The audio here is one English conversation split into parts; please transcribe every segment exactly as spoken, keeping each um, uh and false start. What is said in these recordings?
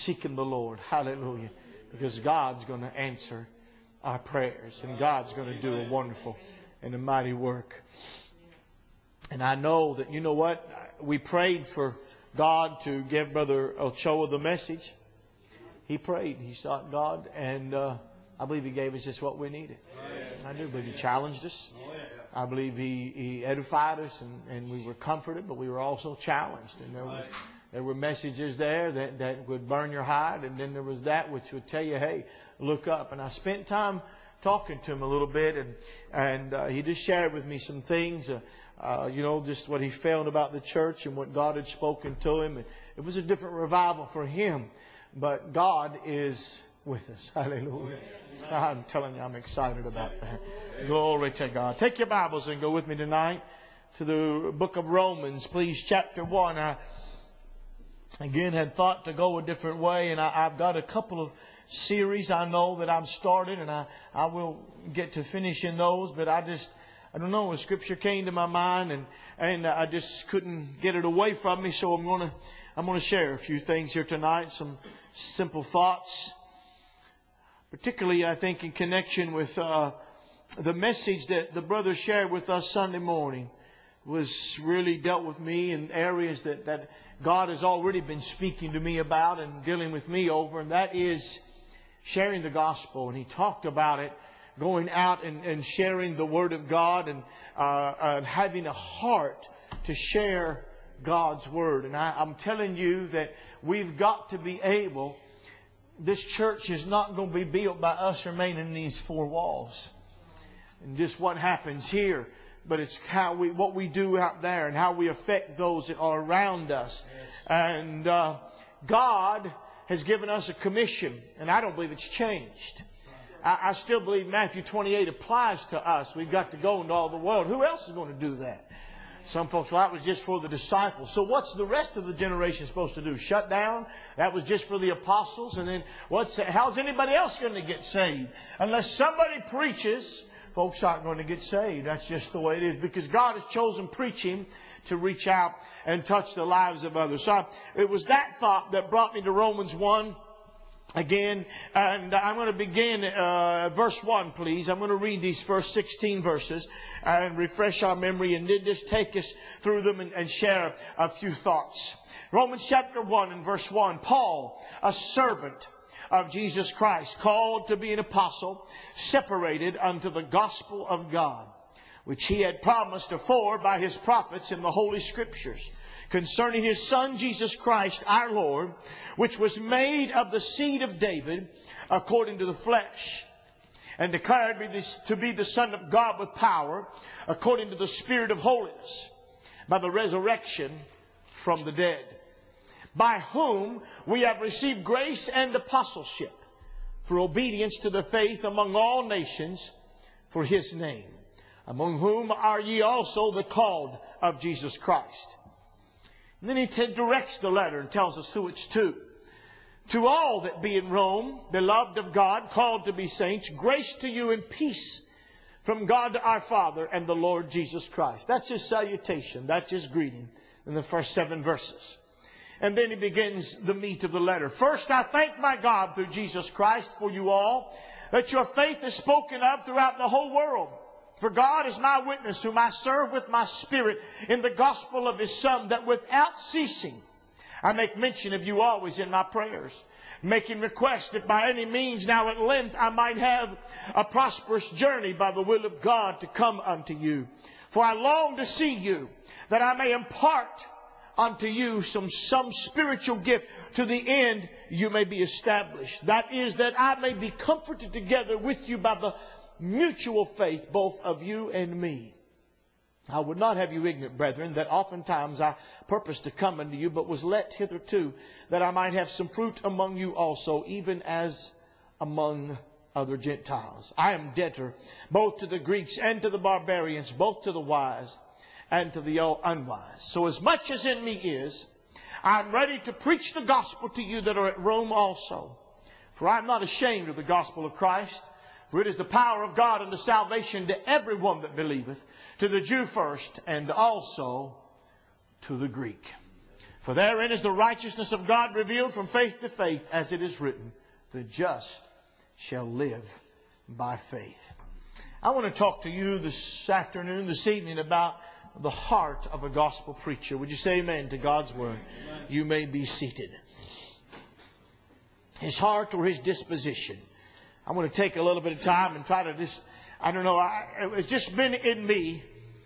seeking the Lord. Hallelujah. Because God's going to answer our prayers. And God's going to do a wonderful and a mighty work. And I know that, you know what? We prayed for God to give Brother Ochoa the message. He prayed. He sought God. And uh, I believe He gave us just what we needed. I do believe He challenged us. I believe He, he edified us and, and we were comforted, but we were also challenged. And there was, there were messages there that, that would burn your hide. And then there was that which would tell you, hey, look up. And I spent time talking to him a little bit. And, and uh, he just shared with me some things, uh, uh, you know, just what he felt about the church and what God had spoken to him. And it was a different revival for him. But God is with us. Hallelujah. I'm telling you, I'm excited about that. Glory to God. Take your Bibles and go with me tonight to the book of Romans, please, chapter one. I, again, had thought to go a different way, and I, I've got a couple of series I know that I've started, and I, I will get to finishing those, but I just, I don't know, a scripture came to my mind, and, and I just couldn't get it away from me, so I'm going to, I'm going to share a few things here tonight, some simple thoughts. Particularly, I think, in connection with uh, the message that the brother shared with us Sunday morning was really dealt with me in areas that, that God has already been speaking to me about and dealing with me over, and that is sharing the gospel. And he talked about it, going out and, and sharing the Word of God and uh, uh, having a heart to share God's Word. And I, I'm telling you that we've got to be able. This church is not going to be built by us remaining in these four walls and just what happens here, but it's how we, what we do out there and how we affect those that are around us. And uh, God has given us a commission, and I don't believe it's changed. I, I still believe Matthew twenty-eight applies to us. We've got to go into all the world. Who else is going to do that? Some folks, well, that was just for the disciples. So what's the rest of the generation supposed to do? Shut down? That was just for the apostles? And then what's, how's anybody else going to get saved? Unless somebody preaches, folks aren't going to get saved. That's just the way it is. Because God has chosen preaching to reach out and touch the lives of others. So I, it was that thought that brought me to Romans one. Again, and I'm going to begin uh, verse one, please. I'm going to read these first sixteen verses and refresh our memory and then just take us through them and, and share a few thoughts. Romans chapter one and verse one. Paul, a servant of Jesus Christ, called to be an apostle, separated unto the gospel of God, which He had promised afore by His prophets in the Holy Scriptures, concerning His Son Jesus Christ our Lord, which was made of the seed of David according to the flesh, and declared to be the Son of God with power, according to the Spirit of holiness, by the resurrection from the dead, by whom we have received grace and apostleship for obedience to the faith among all nations for His name, among whom are ye also the called of Jesus Christ. And then he t- directs the letter and tells us who it's to. To all that be in Rome, beloved of God, called to be saints, grace to you and peace from God our Father and the Lord Jesus Christ. That's His salutation. That's His greeting in the first seven verses. And then he begins the meat of the letter. First, I thank my God through Jesus Christ for you all, that your faith is spoken of throughout the whole world. For God is my witness, whom I serve with my spirit in the gospel of His Son, that without ceasing I make mention of you always in my prayers, making request that by any means now at length I might have a prosperous journey by the will of God to come unto you. For I long to see you, that I may impart unto you some, some spiritual gift, to the end you may be established. That is, that I may be comforted together with you by the mutual faith, both of you and me. I would not have you ignorant, brethren, that oftentimes I purposed to come unto you, but was let hitherto, that I might have some fruit among you also, even as among other Gentiles. I am debtor both to the Greeks and to the barbarians, both to the wise and to the unwise. So as much as in me is, I am ready to preach the gospel to you that are at Rome also. For I am not ashamed of the gospel of Christ, for it is the power of God unto salvation to everyone that believeth, to the Jew first, and also to the Greek. For therein is the righteousness of God revealed from faith to faith, as it is written, the just shall live by faith. I want to talk to you this afternoon, this evening, about the heart of a gospel preacher. Would you say amen to God's word? You may be seated. His heart or his disposition. I want to take a little bit of time and try to just, I don't know, I, it's just been in me,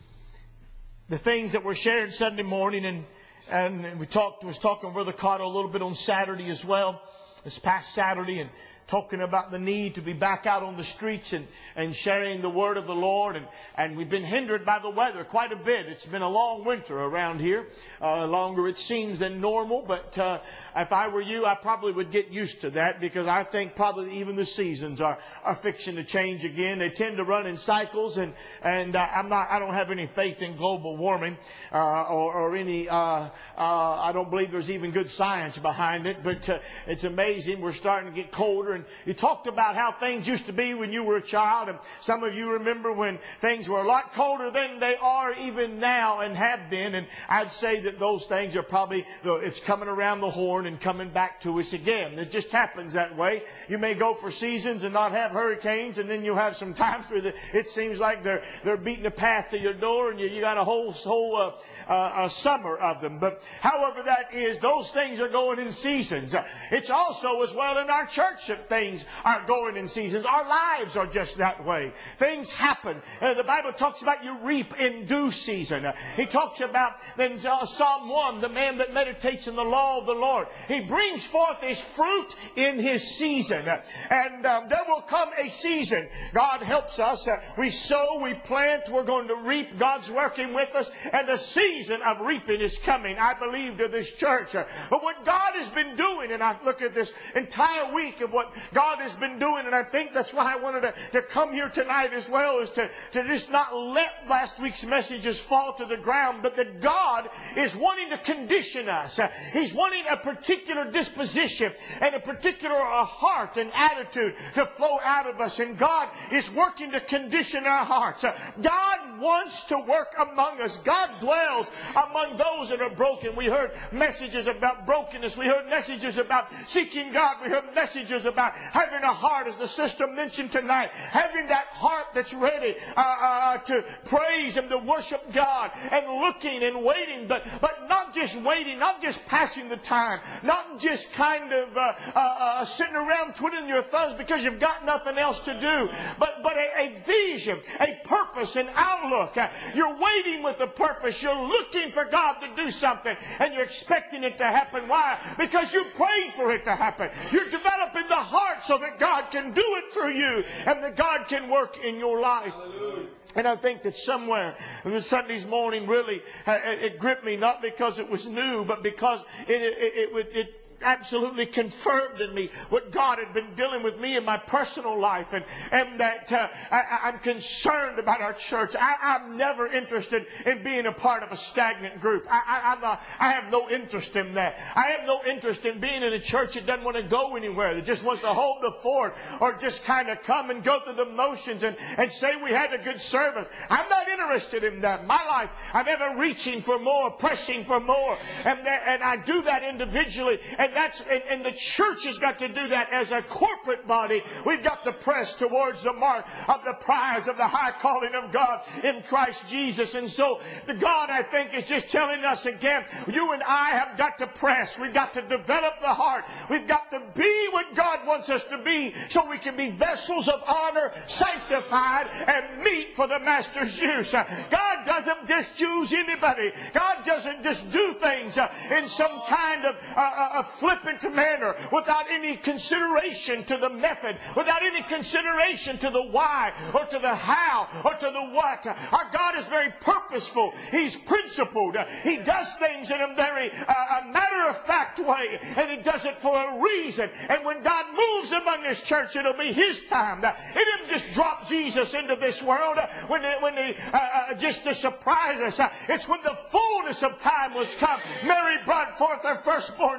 the things that were shared Sunday morning, and and we talked, was talking with Brother Cotto a little bit on Saturday as well, this past Saturday, and talking about the need to be back out on the streets and, and sharing the word of the Lord. And, and we've been hindered by the weather quite a bit. It's been a long winter around here. Uh, longer it seems than normal. But uh, if I were you, I probably would get used to that, because I think probably even the seasons are, are fixing to change again. They tend to run in cycles. And, and uh, I'm not, I don't have any faith in global warming uh, or, or any, uh, uh, I don't believe there's even good science behind it. But uh, it's amazing. We're starting to get colder. And you talked about how things used to be when you were a child. And some of you remember when things were a lot colder than they are even now and have been. And I'd say that those things are probably, it's coming around the horn and coming back to us again. It just happens that way. You may go for seasons and not have hurricanes, and then you'll have some times where the, it seems like they're they're beating a path to your door, and you, you got a whole, whole uh, uh, a summer of them. But however that is, those things are going in seasons. It's also as well in our church that things are going in seasons. Our lives are just that way. Things happen. Uh, the Bible talks about you reap in due season. Uh, he talks about in uh, Psalm one, the man that meditates in the law of the Lord. He brings forth his fruit in his season. Uh, and um, there will come a season. God helps us. Uh, we sow, we plant, we're going to reap. God's working with us. And the season of reaping is coming, I believe, to this church. Uh, but what God has been doing, and I look at this entire week of what God has been doing, and I think that's why I wanted to, to come here tonight as well, is to, to just not let last week's messages fall to the ground, but that God is wanting to condition us. Uh, He's wanting a particular disposition and a particular uh, heart and attitude to flow out of us, and God is working to condition our hearts. Uh, God wants to work among us. God dwells among those that are broken. We heard messages about brokenness. We heard messages about seeking God. We heard messages about having a heart, as the sister mentioned tonight, having that heart that's ready uh, uh, to praise and to worship God, and looking and waiting, but but not just waiting, not just passing the time, not just kind of uh, uh, uh, sitting around twiddling your thumbs because you've got nothing else to do, but but a, a vision, a purpose, an outlook. Uh, you're waiting with a purpose. You're looking for God to do something, and you're expecting it to happen. Why? Because you prayed for it to happen. You're developing the heart so that God can do it through you, and that God can work in your life. Hallelujah. And I think that somewhere this Sunday's morning really uh, it gripped me, not because it was new, but because it it it, it, it absolutely confirmed in me what God had been dealing with me in my personal life, and and that uh, I, I'm concerned about our church. I, I'm never interested in being a part of a stagnant group. I, I, I'm not, I have no interest in that. I have no interest in being in a church that doesn't want to go anywhere, that just wants to hold the fort, or just kind of come and go through the motions and, and say we had a good service. I'm not interested in that. My life, I'm ever reaching for more, pressing for more, and that, and I do that individually. And And that's and, and the church has got to do that as a corporate body. We've got to press towards the mark of the prize of the high calling of God in Christ Jesus. And so the God, I think, is just telling us again, you and I have got to press. We've got to develop the heart. We've got to be what God wants us to be, so we can be vessels of honor, sanctified, and meet for the Master's use. God doesn't just choose anybody. God doesn't just do things in some kind of uh, uh, flippant manner, without any consideration to the method, without any consideration to the why, or to the how, or to the what. Our God is very purposeful. He's principled. He does things in a very uh, matter-of-fact way, and He does it for a reason. And when God moves among His church, it'll be His time. He didn't just drop Jesus into this world when He, when he, uh, just to surprise us. It's when the fullness of time was come. Mary brought forth her firstborn child.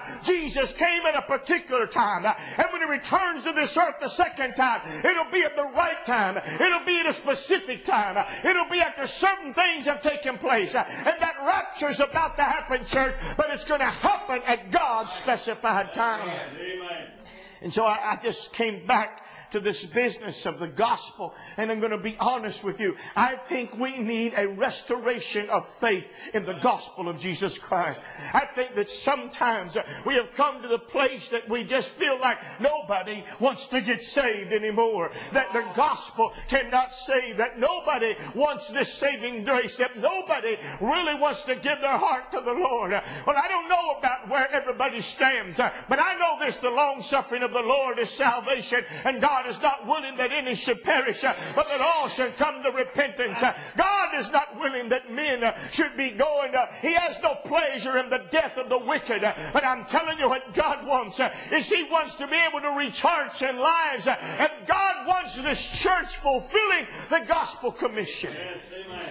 Jesus came at a particular time. And when He returns to this earth the second time, it'll be at the right time. It'll be at a specific time. It'll be after certain things have taken place. And that rapture is about to happen, church, but it's going to happen at God's specified time. Amen. And so I, I just came back to this business of the gospel, and I'm going to be honest with you. I think we need a restoration of faith in the gospel of Jesus Christ. I think that sometimes we have come to the place that we just feel like nobody wants to get saved anymore, that the gospel cannot save, that nobody wants this saving grace, that nobody really wants to give their heart to the Lord. Well, I don't know about where everybody stands, but I know this: the long suffering of the Lord is salvation, and God God is not willing that any should perish, uh, but that all should come to repentance. Uh, God is not willing that men uh, should be going. Uh, he has no pleasure in the death of the wicked. Uh, but I'm telling you what God wants uh, is He wants to be able to reach hearts and lives. Uh, and God wants this church fulfilling the gospel commission. Yes, amen.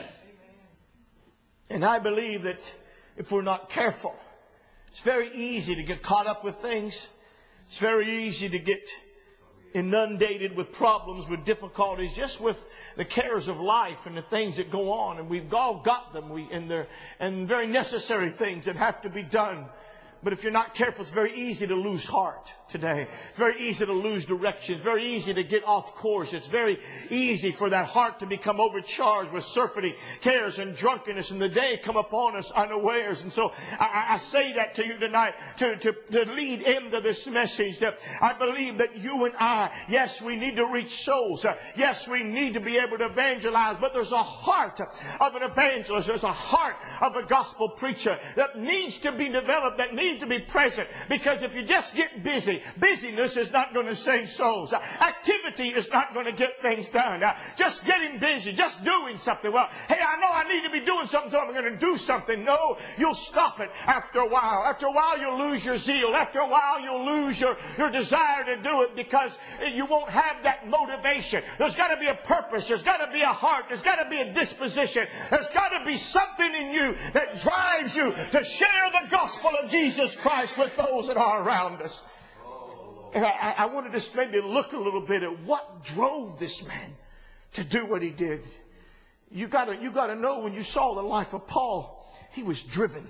And I believe that if we're not careful, it's very easy to get caught up with things. It's very easy to get inundated with problems, with difficulties, just with the cares of life and the things that go on. And we've all got them. We, and they're and very necessary things that have to be done. But if you're not careful, it's very easy to lose heart today. It's very easy to lose direction. It's very easy to get off course. It's very easy for that heart to become overcharged with surfeiting cares and drunkenness, and the day come upon us unawares. And so I, I say that to you tonight to, to, to lead into this message, that I believe that you and I, yes, we need to reach souls. Uh, yes, we need to be able to evangelize. But there's a heart of an evangelist. There's a heart of a gospel preacher that needs to be developed, that needs to be present. Because if you just get busy, busyness is not going to save souls. Uh, activity is not going to get things done. Uh, just getting busy, just doing something. Well, hey, I know I need to be doing something, so I'm going to do something. No, you'll stop it after a while. After a while, you'll lose your zeal. After a while, you'll lose your, your desire to do it, because you won't have that motivation. There's got to be a purpose. There's got to be a heart. There's got to be a disposition. There's got to be something in you that drives you to share the gospel of Jesus Christ with those that are around us. And I, I want to just maybe look a little bit at what drove this man to do what he did. You got to you got to know, when you saw the life of Paul, he was driven.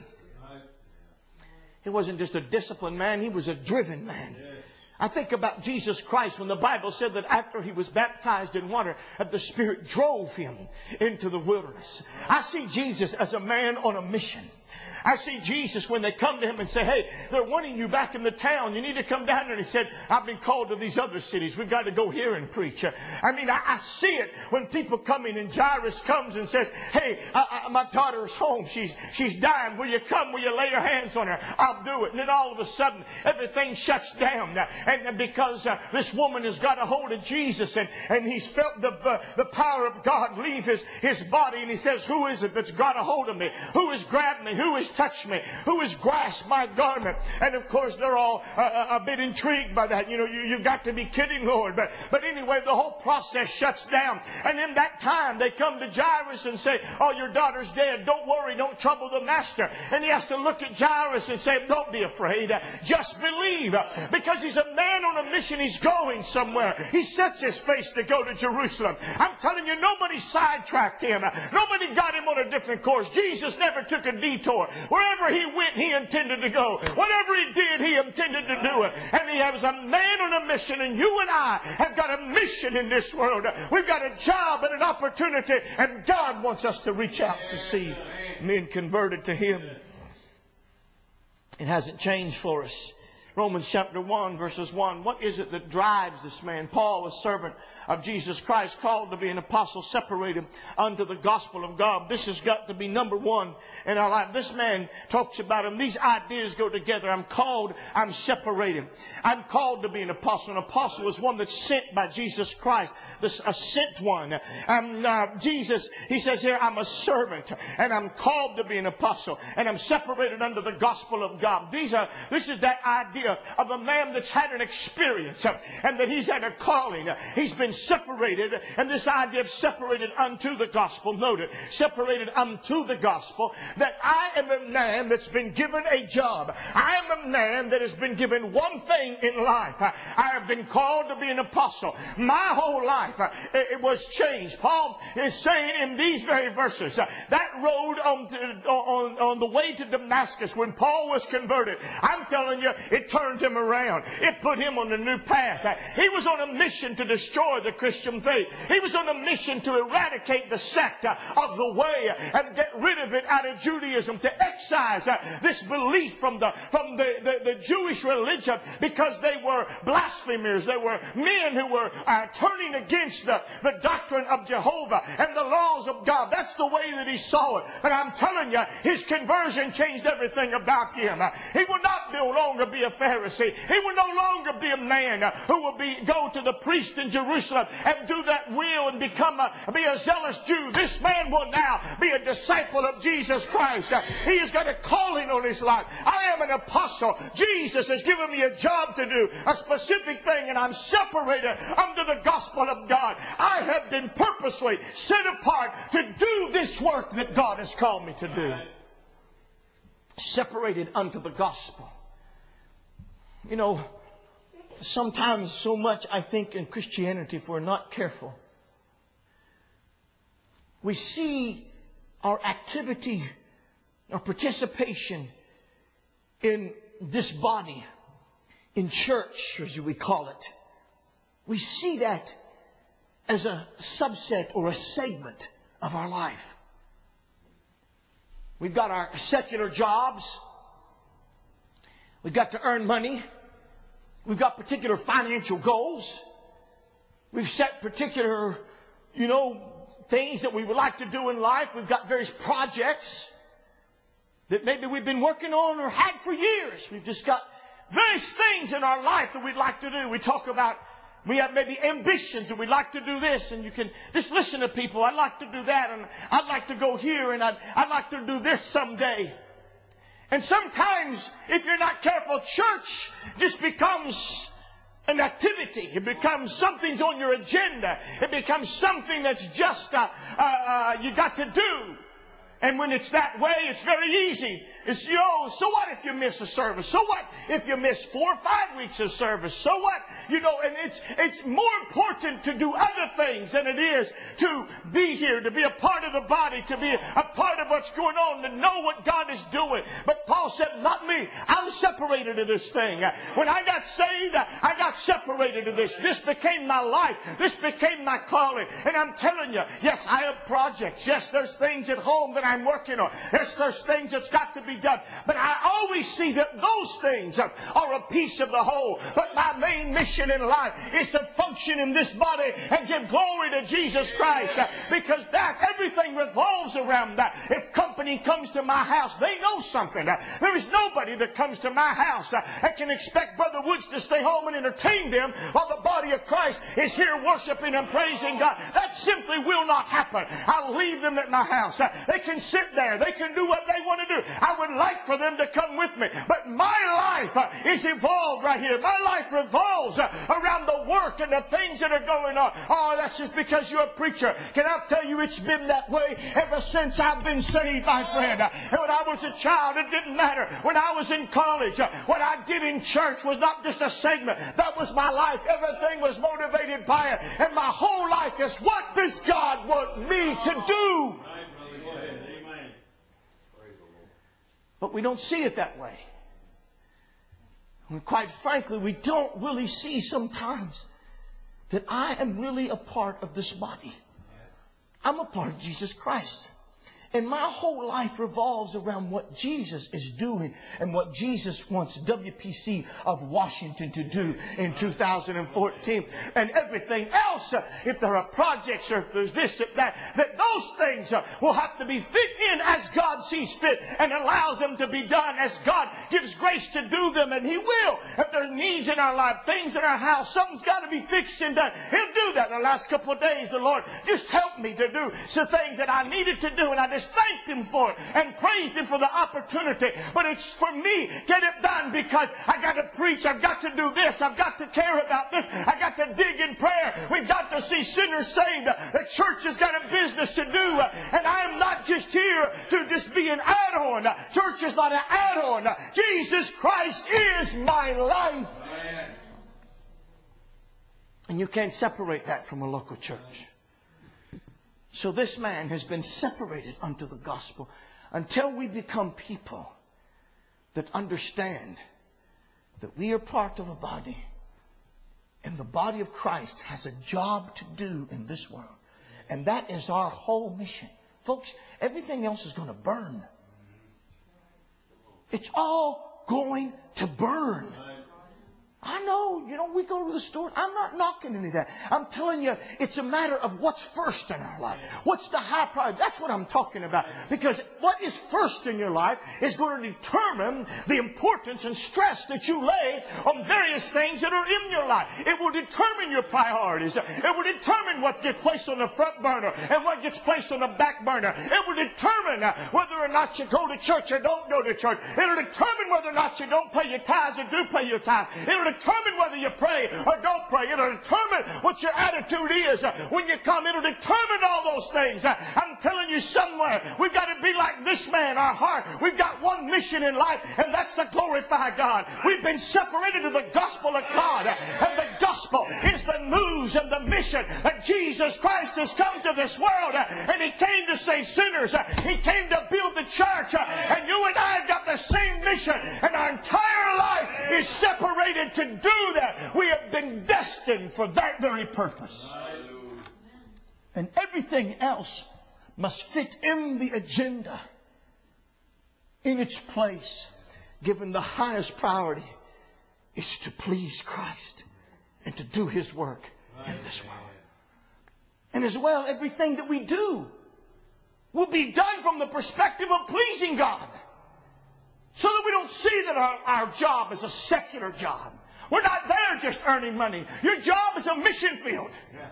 He wasn't just a disciplined man, he was a driven man. I think about Jesus Christ when the Bible said that after He was baptized in water, that the Spirit drove Him into the wilderness. I see Jesus as a man on a mission. I see Jesus when they come to Him and say, hey, they're wanting you back in the town. You need to come down there. And He said, I've been called to these other cities. We've got to go here and preach. I mean, I, I see it when people come in, and Jairus comes and says, hey, I, I, my daughter's home. She's, she's dying. Will you come? Will you lay your hands on her? I'll do it. And then all of a sudden, everything shuts down. And, and because uh, this woman has got a hold of Jesus, and, and he's felt the, uh, the power of God leave his, his body. And he says, who is it that's got a hold of me? Who has grabbed me? Who has touched me? Who has grasped my garment? And of course, they're all uh, a bit intrigued by that. You know, you, you've got to be kidding, Lord. But, but anyway, the whole process shuts down. And in that time, they come to Jairus and say, oh, your daughter's dead. Don't worry. Don't trouble the master. And he has to look at Jairus and say, don't be afraid. Just believe. Because he's a man on a mission. He's going somewhere. He sets his face to go to Jerusalem. I'm telling you, nobody sidetracked him. Nobody got him on a different course. Jesus never took a detour. Wherever He went, He intended to go. Whatever He did, He intended to do it. And He has a man on a mission, and you and I have got a mission in this world. We've got a job and an opportunity, and God wants us to reach out to see men converted to Him. It hasn't changed for us. Romans chapter one, verses one. What is it that drives this man? Paul, a servant of Jesus Christ, called to be an apostle, separated unto the gospel of God. This has got to be number one in our life. This man talks about him. These ideas go together. I'm called, I'm separated. I'm called to be an apostle. An apostle is one that's sent by Jesus Christ. This, a sent one. And uh, Jesus, He says here, I'm a servant, and I'm called to be an apostle, and I'm separated unto the gospel of God. These are, this is that idea of a man that's had an experience and that he's had a calling. He's been separated, and this idea of separated unto the gospel, note it, separated unto the gospel, that I am a man that's been given a job. I am a man that has been given one thing in life. I have been called to be an apostle. My whole life it was changed. Paul is saying in these very verses, that road on, to, on, on the way to Damascus, when Paul was converted, I'm telling you, it turned him around. It put him on a new path. He was on a mission to destroy the Christian faith. He was on a mission to eradicate the sect of the way and get rid of it out of Judaism, to excise this belief from the from the, the, the Jewish religion, because they were blasphemers. They were men who were uh, turning against the, the doctrine of Jehovah and the laws of God. That's the way that he saw it. But I'm telling you, his conversion changed everything about him. He will not no longer be a Pharisee. He will no longer be a man who will be go to the priest in Jerusalem and do that will and become a, be a zealous Jew. This man will now be a disciple of Jesus Christ. He has got a calling on his life. I am an apostle. Jesus has given me a job to do, a specific thing, and I'm separated under the gospel of God. I have been purposely set apart to do this work that God has called me to do. Separated unto the gospel. You know, sometimes so much I think in Christianity, if we're not careful, we see our activity, our participation in this body, in church, as we call it. We see that as a subset or a segment of our life. We've got our secular jobs. We've got to earn money. We've got particular financial goals. We've set particular, you know, things that we would like to do in life. We've got various projects that maybe we've been working on or had for years. We've just got various things in our life that we'd like to do. We talk about, we have maybe ambitions and we'd like to do this, and you can just listen to people. I'd like to do that, and I'd like to go here, and I'd, I'd like to do this someday. And sometimes, if you're not careful, church just becomes an activity. It becomes something's on your agenda. It becomes something that's just uh, uh, uh, you got to do. And when it's that way, it's very easy. It's, you know, so what if you miss a service? So what if you miss four or five weeks of service? So what? You know, and it's it's more important to do other things than it is to be here, to be a part of the body, to be a part of what's going on, to know what God is doing. But Paul said, not me. I'm separated to this thing. When I got saved, I got separated to this. This became my life. This became my calling. And I'm telling you, yes, I have projects. Yes, there's things at home that I'm working on. Yes, there's things that's got to be done. But I always see that those things are a piece of the whole. But my main mission in life is to function in this body and give glory to Jesus Christ. Because that, everything revolves around that. If company comes to my house, they know something. There is nobody that comes to my house that can expect Brother Woods to stay home and entertain them while the body of Christ is here worshiping and praising God. That simply will not happen. I'll leave them at my house. They can sit there. They can do what they want to do. I would like for them to come with me. But my life is involved right here. My life revolves around the work and the things that are going on. Oh, that's just because you're a preacher. Can I tell you, it's been that way ever since I've been saved, my friend. And when I was a child, it didn't matter. When I was in college, what I did in church was not just a segment. That was my life. Everything was motivated by it. And my whole life is, what does God want me to do? But we don't see it that way. And quite frankly, we don't really see sometimes that I am really a part of this body. I'm a part of Jesus Christ. And my whole life revolves around what Jesus is doing and what Jesus wants W P C of Washington to do in two thousand fourteen. And everything else, if there are projects or if there's this or that, that those things will have to be fit in as God sees fit and allows them to be done as God gives grace to do them. And He will. If there are needs in our life, things in our house, something's got to be fixed and done, He'll do that. The last couple of days, the Lord just helped me to do some things that I needed to do, and I just thanked Him for it and praised Him for the opportunity. But it's for me, get it done, because I got to preach, I've got to do this, I've got to care about this, I got to dig in prayer, we've got to see sinners saved, the church has got a business to do, and I am not just here to just be an add-on. Church is not an add-on. Jesus Christ is my life. Amen. And you can't separate that from a local church. So this man has been separated unto the gospel until we become people that understand that we are part of a body, and the body of Christ has a job to do in this world. And that is our whole mission. Folks, everything else is going to burn. It's all going to burn. I know, you know, we go to the store. I'm not knocking any of that. I'm telling you, it's a matter of what's first in our life. What's the high priority? That's what I'm talking about. Because what is first in your life is going to determine the importance and stress that you lay on various things that are in your life. It will determine your priorities. It will determine what gets placed on the front burner and what gets placed on the back burner. It will determine whether or not you go to church or don't go to church. It will determine whether or not you don't pay your tithes or do pay your tithes. It will determine whether you pray or don't pray. It'll determine what your attitude is when you come. It'll determine all those things. I'm telling you, somewhere we've got to be like this man. Our heart, we've got one mission in life, and that's to glorify God. We've been separated to the gospel of God, and the gospel is the news and the mission that Jesus Christ has come to this world, and He came to save sinners. He came to build the church, and you and I have got the same mission, and our entire life is separated to do that. We have been destined for that very purpose. And everything else must fit in the agenda, in its place, given the highest priority is to please Christ and to do His work in this world. And as well, everything that we do will be done from the perspective of pleasing God, so that we don't see that our, our job is a secular job. We're not there just earning money. Your job is a mission field.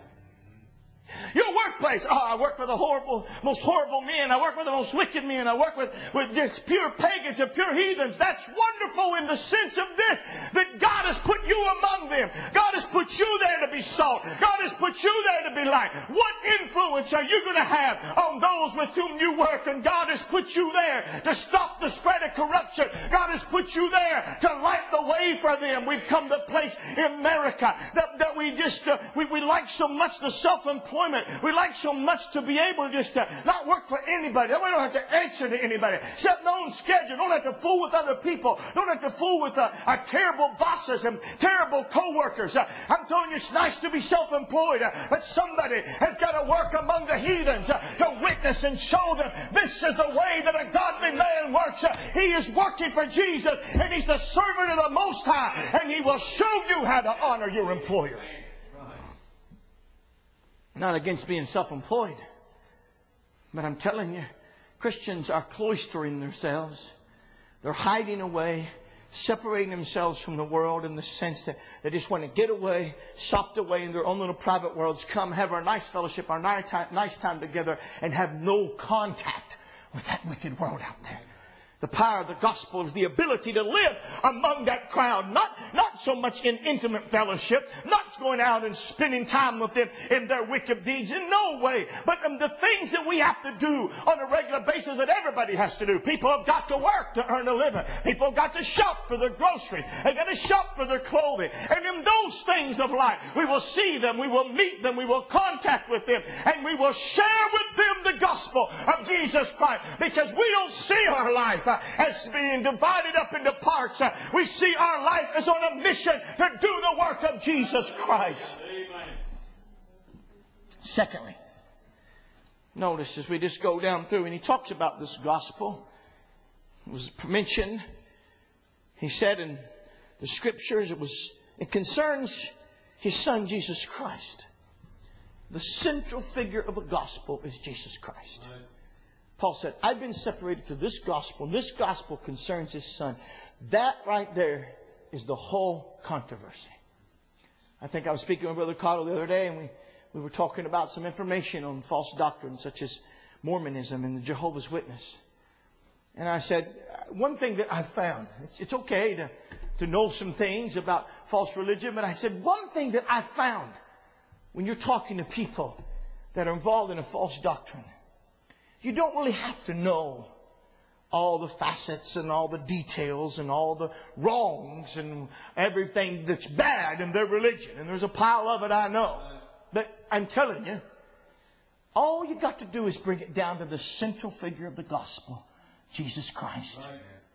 Your workplace. Oh, I work with the horrible, most horrible men. I work with the most wicked men. I work with, with just pure pagans and pure heathens. That's wonderful in the sense of this, that God has put you among them. God has put you there to be salt. God has put you there to be light. What influence are you going to have on those with whom you work? And God has put you there to stop the spread of corruption. God has put you there to light the way for them. We've come to a place in America that, that we just, uh, we, we like so much the self-employment. We like so much to be able to just uh, not work for anybody. We don't have to answer to anybody. Set our own schedule. Don't have to fool with other people. Don't have to fool with uh, our terrible bosses and terrible co-workers. Uh, I'm telling you, it's nice to be self-employed, uh, but somebody has got to work among the heathens uh, to witness and show them this is the way that a godly man works. Uh, he is working for Jesus, and he's the servant of the Most High, and he will show you how to honor your employer. Not against being self-employed, but I'm telling you, Christians are cloistering themselves. They're hiding away, separating themselves from the world in the sense that they just want to get away, sopped away in their own little private worlds, come have our nice fellowship, our nice time, nice time together, and have no contact with that wicked world out there. The power of the gospel is the ability to live among that crowd. Not, not so much in intimate fellowship. Not going out and spending time with them in their wicked deeds. In no way. But um, the things that we have to do on a regular basis that everybody has to do. People have got to work to earn a living. People have got to shop for their groceries. They've got to shop for their clothing. And in those things of life, we will see them. We will meet them. We will contact with them. And we will share with them the gospel of Jesus Christ. Because we don't see our life Uh, as being divided up into parts. Uh, we see our life as on a mission to do the work of Jesus Christ. Amen. Secondly, notice as we just go down through and he talks about this gospel, it was mentioned, he said in the scriptures, it was it concerns his son Jesus Christ. The central figure of the gospel is Jesus Christ. Right. Paul said, I've been separated to this gospel. This gospel concerns his son. That right there is the whole controversy. I think I was speaking with Brother Cottle the other day, and we, we were talking about some information on false doctrine, such as Mormonism and the Jehovah's Witness. And I said, one thing that I found, it's, it's okay to, to know some things about false religion, but I said, one thing that I found when you're talking to people that are involved in a false doctrine, you don't really have to know all the facets and all the details and all the wrongs and everything that's bad in their religion. And there's a pile of it, I know. But I'm telling you, all you got to do is bring it down to the central figure of the gospel, Jesus Christ.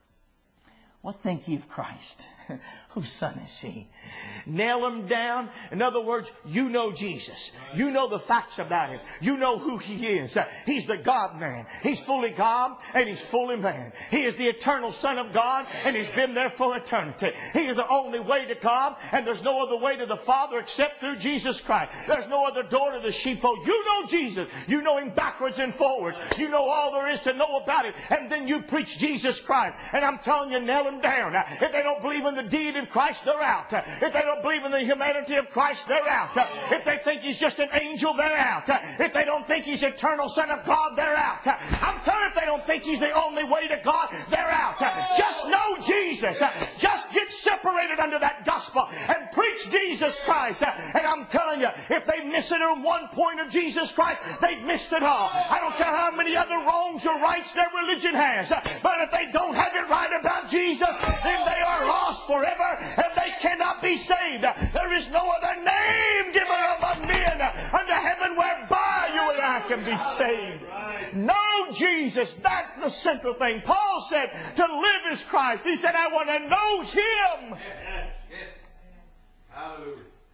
What think ye of Christ? Whose son is He? Nail Him down. In other words, you know Jesus. You know the facts about Him. You know who He is. He's the God-man. He's fully God and He's fully man. He is the eternal Son of God and He's been there for eternity. He is the only way to God, and there's no other way to the Father except through Jesus Christ. There's no other door to the sheepfold. You know Jesus. You know Him backwards and forwards. You know all there is to know about Him. And then you preach Jesus Christ. And I'm telling you, nail Him down. If they don't believe in the deity of Christ, they're out. If they don't believe in the humanity of Christ, they're out. If they think He's just an angel, they're out. If they don't think He's eternal Son of God, they're out. I'm telling you, if they don't think He's the only way to God, they're out. Just know Jesus. Just get separated under that gospel and preach Jesus Christ. And I'm telling you, if they miss it on one point of Jesus Christ, they've missed it all. I don't care how many other wrongs or rights their religion has. But if they don't have it right about Jesus, then they are lost forever and they cannot be saved. There is no other name given among men under heaven whereby you and I can be saved. Know Jesus. That's the central thing. Paul said to live is Christ. He said, I want to know Him. Yes. Yes. Hallelujah.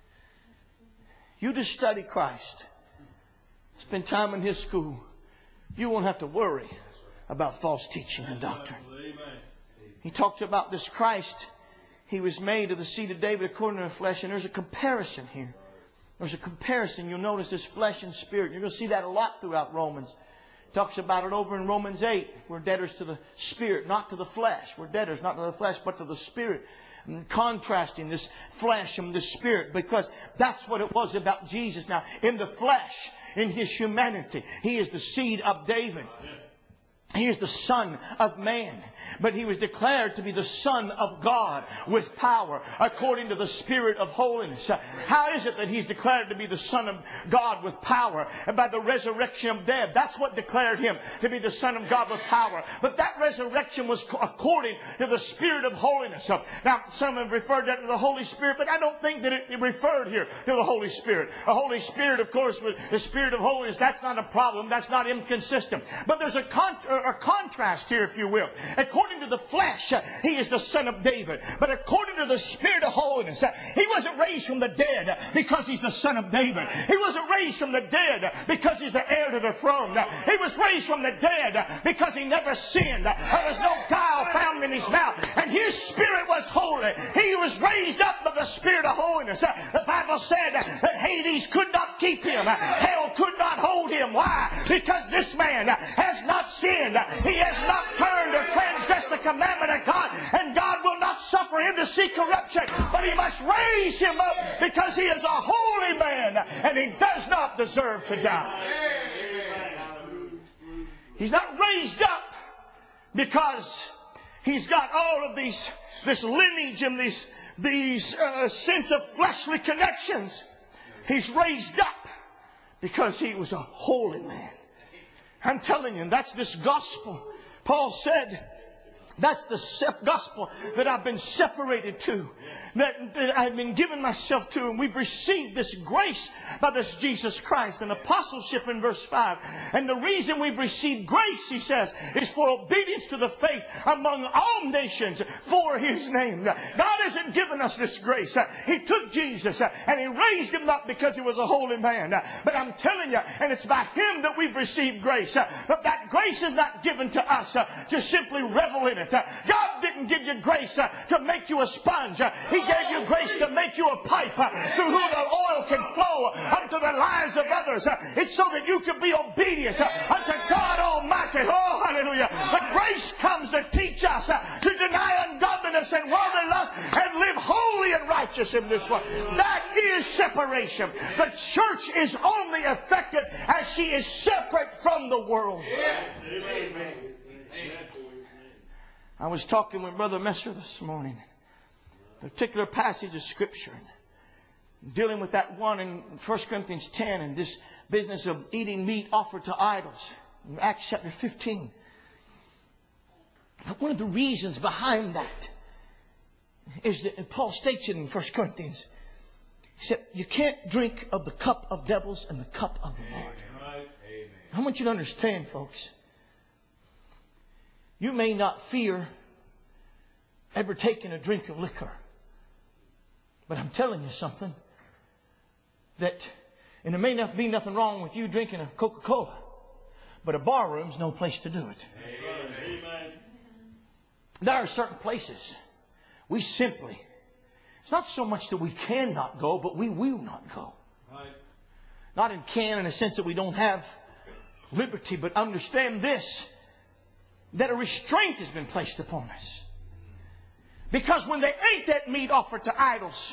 You just study Christ. Spend time in His school. You won't have to worry about false teaching and doctrine. He talks about this Christ. He was made of the seed of David according to the flesh. And there's a comparison here. There's a comparison. You'll notice this flesh and spirit. You're going to see that a lot throughout Romans. It talks about it over in Romans eight. We're debtors to the spirit, not to the flesh. We're debtors not to the flesh, but to the spirit. And contrasting this flesh and the spirit, because that's what it was about Jesus. Now, in the flesh, in His humanity, He is the seed of David. He is the Son of Man. But He was declared to be the Son of God with power according to the Spirit of holiness. How is it that He's declared to be the Son of God with power? And by the resurrection of dead. That's what declared Him to be the Son of God with power. But that resurrection was according to the Spirit of holiness. Now, some have referred that to the Holy Spirit, but I don't think that it referred here to the Holy Spirit. The Holy Spirit, of course, with the Spirit of holiness, that's not a problem. That's not inconsistent. But there's a contrast. Or contrast here, if you will. According to the flesh, He is the Son of David. But according to the Spirit of holiness, He wasn't raised from the dead because He's the Son of David. He wasn't raised from the dead because He's the heir to the throne. He was raised from the dead because He never sinned. There was no guile found in His mouth. And His Spirit was holy. He was raised up by the Spirit of holiness. The Bible said that Hades could not keep Him. Hell could not hold Him. Why? Because this man has not sinned. He has not turned or transgressed the commandment of God, and God will not suffer him to see corruption, but He must raise him up because he is a holy man and he does not deserve to die. He's not raised up because he's got all of these, this lineage and these, these uh, sense of fleshly connections. He's raised up because he was a holy man. I'm telling you, that's this gospel. Paul said, that's the sep- gospel that I've been separated to, that, that I've been given myself to, and we've received this grace by this Jesus Christ, and apostleship in verse five. And the reason we've received grace, he says, is for obedience to the faith among all nations for His name. God hasn't given us this grace. He took Jesus and He raised Him up because He was a holy man. But I'm telling you, and it's by Him that we've received grace. But that grace is not given to us to simply revel in it. God didn't give you grace to make you a sponge. He gave you grace to make you a pipe through whom the oil can flow unto the lives of others. It's so that you can be obedient unto God Almighty. Oh, hallelujah. The grace comes to teach us to deny ungodliness and worldly lust and live holy and righteous in this world. That is separation. The church is only effective as she is separate from the world. Yes. Amen. I was talking with Brother Messer this morning. A particular passage of Scripture. Dealing with that one in First Corinthians ten and this business of eating meat offered to idols. In Acts chapter fifteen. But one of the reasons behind that is that, and Paul states it in First Corinthians, he said, you can't drink of the cup of devils and the cup of the Lord. Amen. I want you to understand, folks. You may not fear ever taking a drink of liquor. But I'm telling you something. That, and there may not be nothing wrong with you drinking a Coca-Cola. But a bar room's no place to do it. Amen. There are certain places we simply, it's not so much that we cannot go, but we will not go. Right. Not in can in the sense that we don't have liberty, but understand this, that a restraint has been placed upon us. Because when they ate that meat offered to idols,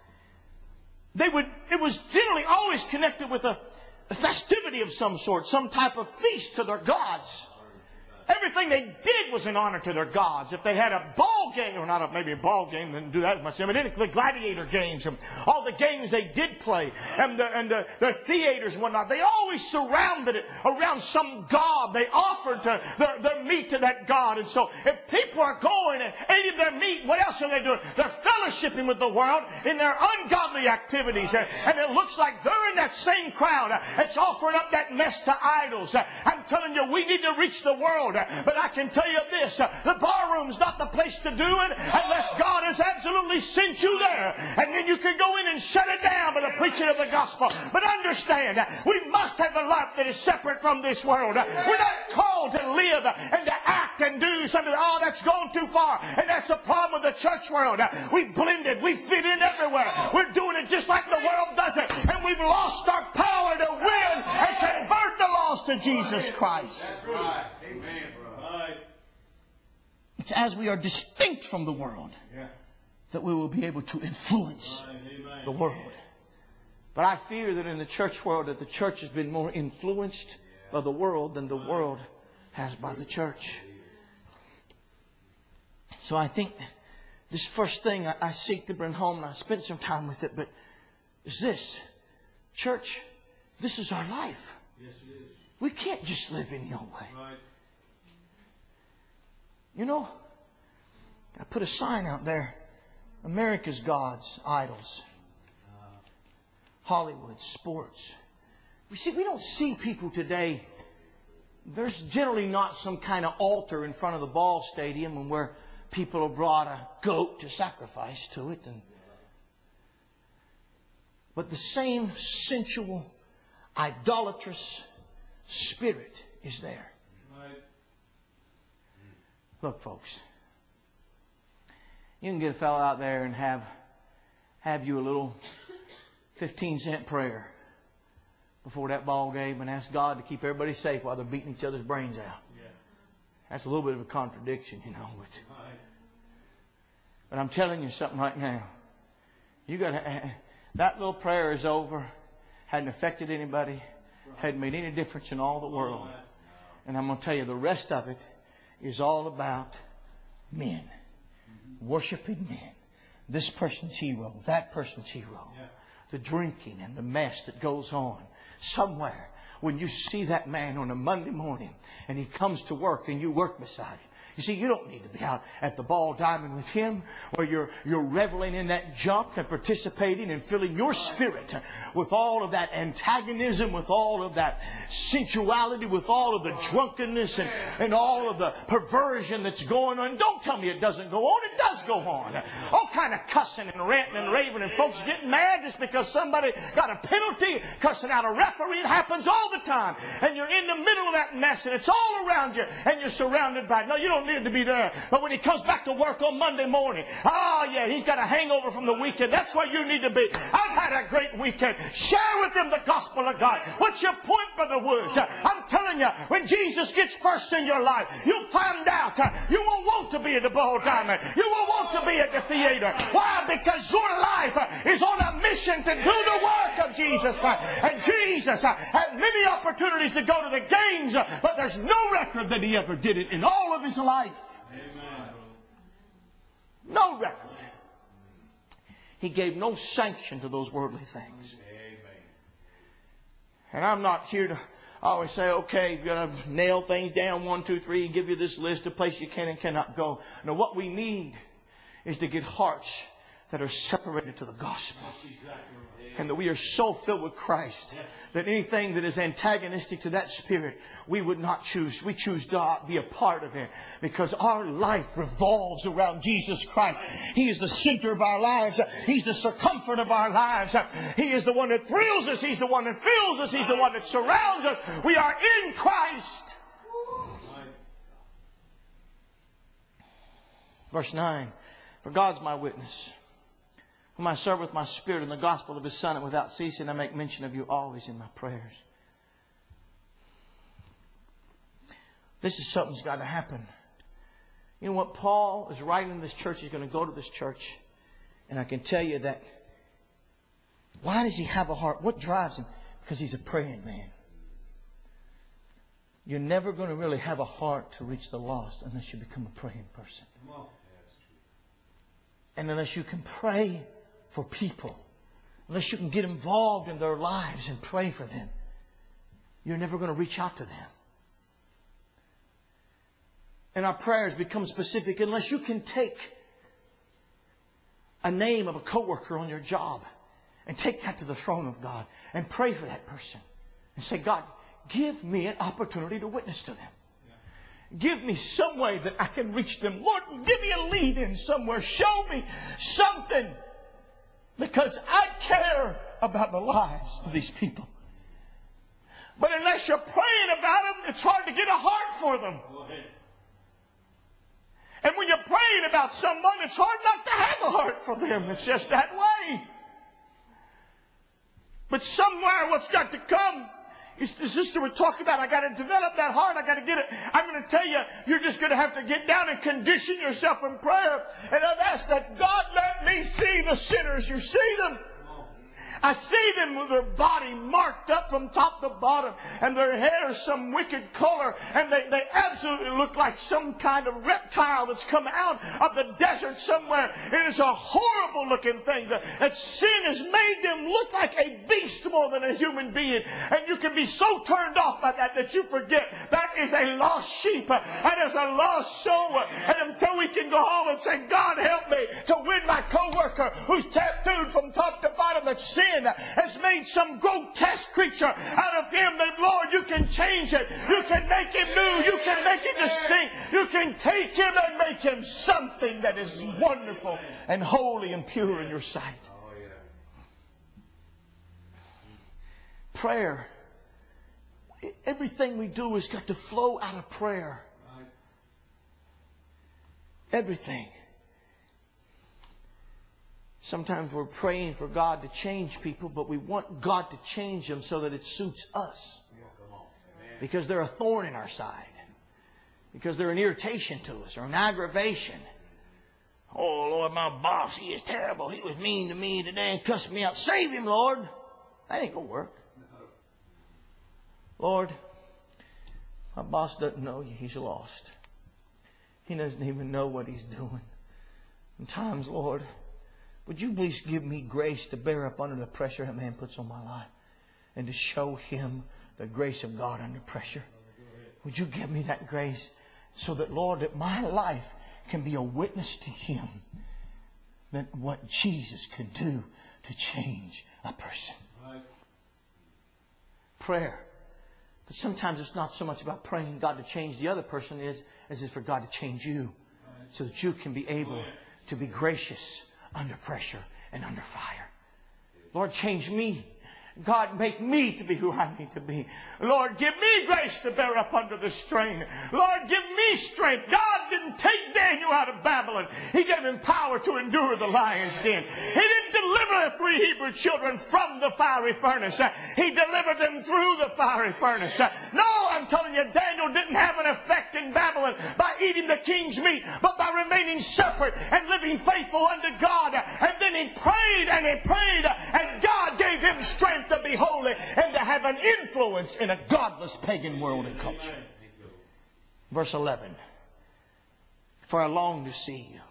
they would, it was generally always connected with a, a festivity of some sort, some type of feast to their gods. Everything they did was in honor to their gods. If they had a ball game, or not a, maybe a ball game, they didn't do that much. I mean, the gladiator games, and all the games they did play, and the, and the, the theaters and whatnot, they always surrounded it around some god. They offered to their, their meat to that god. And so if people are going and eating their meat, what else are they doing? They're fellowshipping with the world in their ungodly activities. And, and it looks like they're in that same crowd. It's offering up that mess to idols. I'm telling you, we need to reach the world. But I can tell you this, the barroom's not the place to do it unless God has absolutely sent you there. And then you can go in and shut it down by the preaching of the gospel. But understand, we must have a life that is separate from this world. We're not called to live and to act and do something. Oh, that's gone too far. And that's the problem with the church world. We blended. We fit in everywhere. We're doing it just like the world does it. And we've lost our power to win and convert the lost to Jesus Christ. That's right. Amen, bro. Right. It's as we are distinct from the world Yeah. that we will be able to influence Amen. the world. But I fear that in the church world that the church has been more influenced by the world than the world has by the church. So I think this first thing I, I seek to bring home, and I spent some time with it, but is this. Church, this is our life. Yes, it is. We can't just live any old way. Right. You know, I put a sign out there. America's gods, idols. Hollywood, sports. We see, we don't see people today. There's generally not some kind of altar in front of the ball stadium and where people have brought a goat to sacrifice to it. And, but the same sensual, idolatrous spirit is there. Right. Look, folks, you can get a fellow out there and have have you a little fifteen cent prayer before that ball game and ask God to keep everybody safe while they're beating each other's brains out. Yeah. That's a little bit of a contradiction, you know. But, Right. but I'm telling you something right now. You got to. That little prayer is over. Hadn't affected anybody. Hadn't made any difference in all the world. And I'm going to tell you, the rest of it is all about men. Worshiping men. This person's hero. That person's hero. Yeah. The drinking and the mess that goes on. Somewhere, when you see that man on a Monday morning and he comes to work and you work beside him. You see, you don't need to be out at the ball diamond with him where you're, you're reveling in that junk and participating and filling your spirit with all of that antagonism, with all of that sensuality, with all of the drunkenness and, and all of the perversion that's going on. Don't tell me it doesn't go on. It does go on. All kind of cussing and ranting and raving and folks getting mad just because somebody got a penalty, cussing out a referee. It happens all the time. And you're in the middle of that mess and it's all around you and you're surrounded by it. No, you don't don't need to be there. But when he comes back to work on Monday morning, oh yeah, he's got a hangover from the weekend. That's where you need to be. I've had a great weekend. Share with them the gospel of God. What's your point, Brother Woods? I'm telling you, when Jesus gets first in your life, you'll find out you will want to be at the Ball Diamond. You will want to be at the theater. Why? Because your life is on a mission to do the work of Jesus Christ. And Jesus had many opportunities to go to the games, but there's no record that he ever did it in all of his life. Amen. No record. He gave no sanction to those worldly things. Amen. And I'm not here to always say, okay, you're going to nail things down, one, two, three, and give you this list of places you can and cannot go. No, what we need is to get hearts that are separated to the gospel. And that we are so filled with Christ that anything that is antagonistic to that spirit, we would not choose. We choose to be a part of it because our life revolves around Jesus Christ. He is the center of our lives. He's the circumference of our lives. He is the one that thrills us. He's the one that fills us. He's the one that surrounds us. We are in Christ. Verse nine. For God's my witness, whom I serve with my spirit in the gospel of His Son, and without ceasing I make mention of you always in my prayers. This is something that's got to happen. You know what? Paul is writing in this church. He's going to go to this church. And I can tell you that. Why does he have a heart? What drives him? Because he's a praying man. You're never going to really have a heart to reach the lost unless you become a praying person. And unless you can pray for people, unless you can get involved in their lives and pray for them, you're never going to reach out to them. And our prayers become specific unless you can take a name of a coworker on your job and take that to the throne of God and pray for that person and say, God, give me an opportunity to witness to them. Give me some way that I can reach them. Lord, give me a lead in somewhere. Show me something. Because I care about the lives of these people. But unless you're praying about them, it's hard to get a heart for them. And when you're praying about someone, it's hard not to have a heart for them. It's just that way. But somewhere what's got to come, the sister would talk about, I got to develop that heart. I got to get it. I'm going to tell you, you're just going to have to get down and condition yourself in prayer. And I've asked that God let me see the sinners. You see them. I see them with their body marked up from top to bottom and their hair some wicked color, and they, they absolutely look like some kind of reptile that's come out of the desert somewhere. It is a horrible looking thing. That, that sin has made them look like a beast more than a human being, and you can be so turned off by that that you forget that is a lost sheep. That is a lost soul. And until we can go home and say, God help me to win my coworker who's tattooed from top to bottom, that sin has made some grotesque creature out of him, that Lord, you can change it. You can make him new. You can make him distinct. You can take him and make him something that is wonderful and holy and pure in your sight. Prayer. Everything we do has got to flow out of prayer. Everything. Sometimes we're praying for God to change people, but we want God to change them so that it suits us. Because they're a thorn in our side. Because they're an irritation to us or an aggravation. Oh, Lord, my boss, he is terrible. He was mean to me today and cussed me out. Save him, Lord. That ain't going to work. Lord, my boss doesn't know you. He's lost. He doesn't even know what he's doing. And times, Lord, would you please give me grace to bear up under the pressure that man puts on my life and to show him the grace of God under pressure? Would you give me that grace so that, Lord, that my life can be a witness to him that what Jesus could do to change a person? Prayer. But sometimes it's not so much about praying God to change the other person as, as it's for God to change you so that you can be able to be gracious under pressure and under fire. Lord, change me. God, make me to be who I need to be. Lord, give me grace to bear up under the strain. Lord, give me strength. God didn't take Daniel out of Babylon. He gave him power to endure the lion's den. He didn't deliver the three Hebrew children from the fiery furnace. He delivered them through the fiery furnace. No, I'm telling you, Daniel didn't have an effect in Babylon by eating the king's meat, but by remaining separate and living faithful unto God. And then he prayed and he prayed, and God gave him strength to be holy and to have an influence in a godless pagan world and culture. Verse eleven. For I long to see you.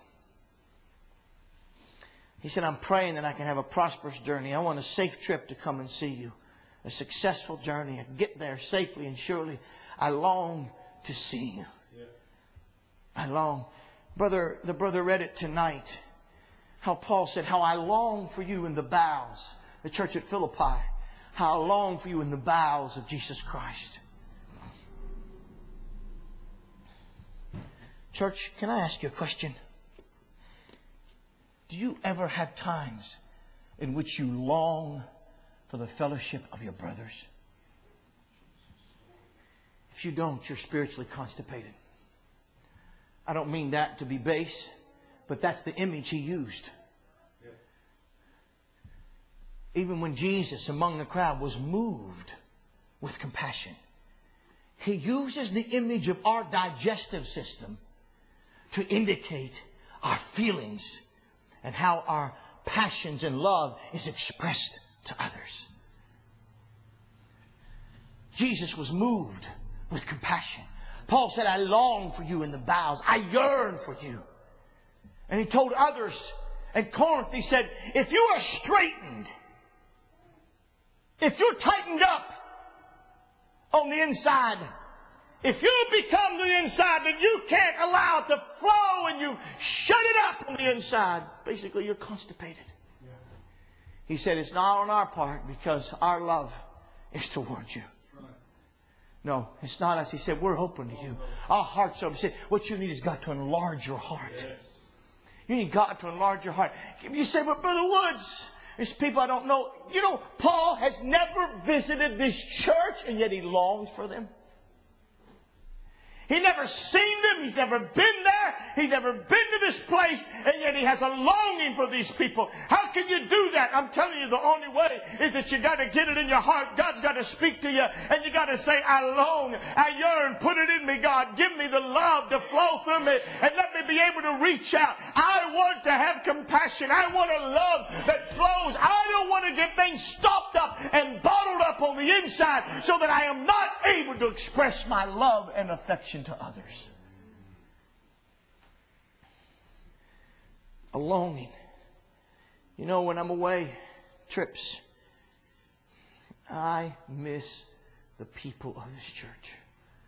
He said, I'm praying that I can have a prosperous journey. I want a safe trip to come and see you. A successful journey. I get there safely and surely. I long to see you. I long. Brother, the brother read it tonight. How Paul said, how I long for you in the bowels. The church at Philippi. How I long for you in the bowels of Jesus Christ. Church, can I ask you a question? Do you ever have times in which you long for the fellowship of your brothers? If you don't, you're spiritually constipated. I don't mean that to be base, but that's the image he used. Even when Jesus among the crowd was moved with compassion, He uses the image of our digestive system to indicate our feelings and how our passions and love is expressed to others. Jesus was moved with compassion. Paul said, I long for you in the bowels. I yearn for you. And he told others at Corinth, he said, if you are straightened, if you're tightened up on the inside, if you become the inside that you can't allow it to flow and you shut it up on the inside, basically you're constipated. Yeah. He said it's not on our part because our love is towards you. Right. No, it's not us. He said we're open to you. Our heart's open. He said what you need is God to enlarge your heart. Yes. You need God to enlarge your heart. You say, but Brother Woods, there's people I don't know. You know, Paul has never visited this church and yet he longs for them. He never seen them. He's never been there. He's never been to this place. And yet he has a longing for these people. How can you do that? I'm telling you, the only way is that you got to get it in your heart. God's got to speak to you. And you got to say, I long, I yearn. Put it in me, God. Give me the love to flow through me. And let me be able to reach out. I want to have compassion. I want a love that flows. I don't want to get things stopped up and bottled up on the inside so that I am not able to express my love and affection to others. A longing. You know, when I'm away, trips, I miss the people of this church.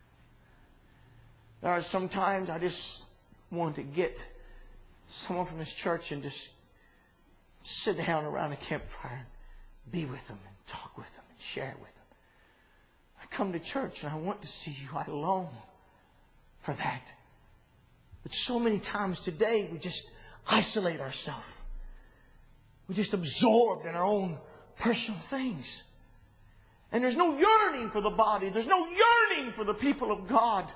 There are some times I just want to get someone from this church and just sit down around a campfire and be with them and talk with them and share with them. I come to church and I want to see you. I long for that. But so many times today we just isolate ourselves. We're just absorbed in our own personal things. And there's no yearning for the body. There's no yearning for the people of God.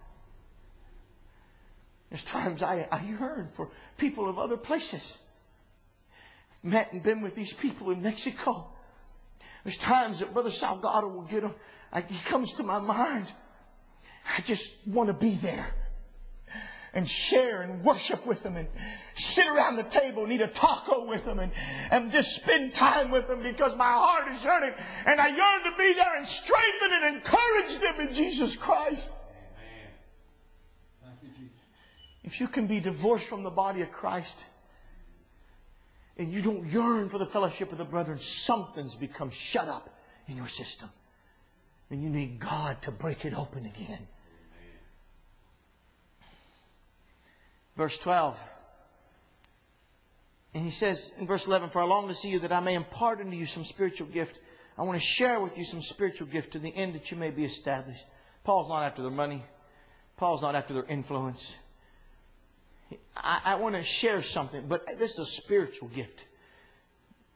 There's times I, I yearn for people of other places. I've met and been with these people in Mexico. There's times that Brother Salgado will get him. I, he comes to my mind. I just want to be there and share and worship with them and sit around the table and eat a taco with them and, and just spend time with them because my heart is yearning and I yearn to be there and strengthen and encourage them in Jesus Christ. Amen. Thank you, Jesus. If you can be divorced from the body of Christ and you don't yearn for the fellowship of the brethren, something's become shut up in your system. And you need God to break it open again. Verse twelve. And he says in verse eleven, for I long to see you that I may impart unto you some spiritual gift. I want to share with you some spiritual gift to the end that you may be established. Paul's not after their money. Paul's not after their influence. I, I want to share something, but this is a spiritual gift.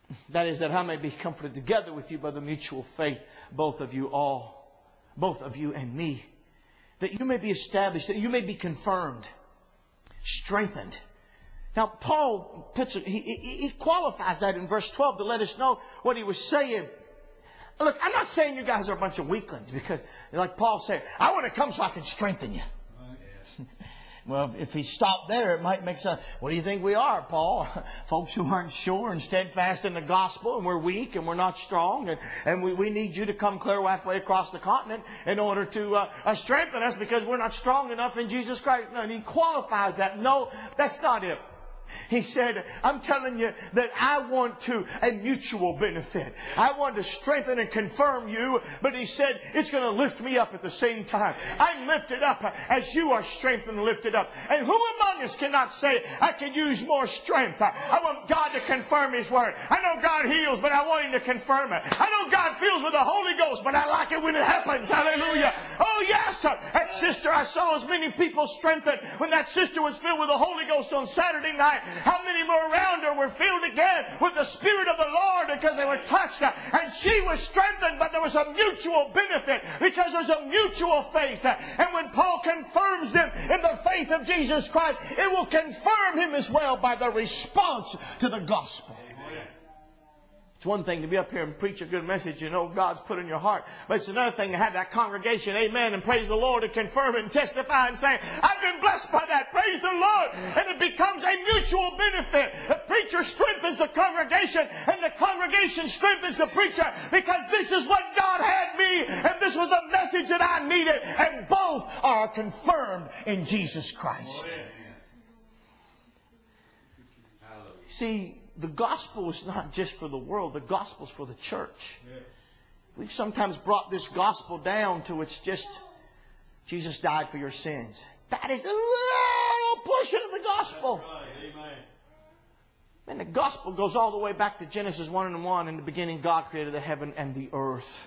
That is, that I may be comforted together with you by the mutual faith, both of you all, both of you and me. That you may be established, that you may be confirmed, strengthened. Now, Paul puts it, he, he qualifies that in verse twelve to let us know what he was saying. Look, I'm not saying you guys are a bunch of weaklings, because like Paul said, I want to come so I can strengthen you. Well, if he stopped there, it might make sense. What do you think we are, Paul? Folks who aren't sure and steadfast in the gospel, and we're weak and we're not strong, and, and we, we need you to come clear halfway across the continent in order to uh, uh, strengthen us because we're not strong enough in Jesus Christ. No, and he qualifies that. No, that's not it. He said, I'm telling you that I want to a mutual benefit. I want to strengthen and confirm you, but he said it's going to lift me up at the same time. I'm lifted up as you are strengthened and lifted up. And who among us cannot say, I can use more strength? I want God to confirm His Word. I know God heals, but I want Him to confirm it. I know God fills with the Holy Ghost, but I like it when it happens. Hallelujah. Oh yes, that sister, I saw as many people strengthened when that sister was filled with the Holy Ghost on Saturday night. How many more around her were filled again with the Spirit of the Lord because they were touched? And she was strengthened, but there was a mutual benefit because there's a mutual faith. And when Paul confirms them in the faith of Jesus Christ, it will confirm him as well by the response to the gospel. It's one thing to be up here and preach a good message you know God's put in your heart. But it's another thing to have that congregation, amen, and praise the Lord, and confirm it and testify and say, I've been blessed by that, praise the Lord. And it becomes a mutual benefit. The preacher strengthens the congregation, and the congregation strengthens the preacher, because this is what God had me, and this was the message that I needed. And both are confirmed in Jesus Christ. See, the gospel is not just for the world. The gospel is for the church. We've sometimes brought this gospel down to it's just Jesus died for your sins. That is a little portion of the gospel. And the gospel goes all the way back to Genesis one and one. In the beginning, God created the heaven and the earth.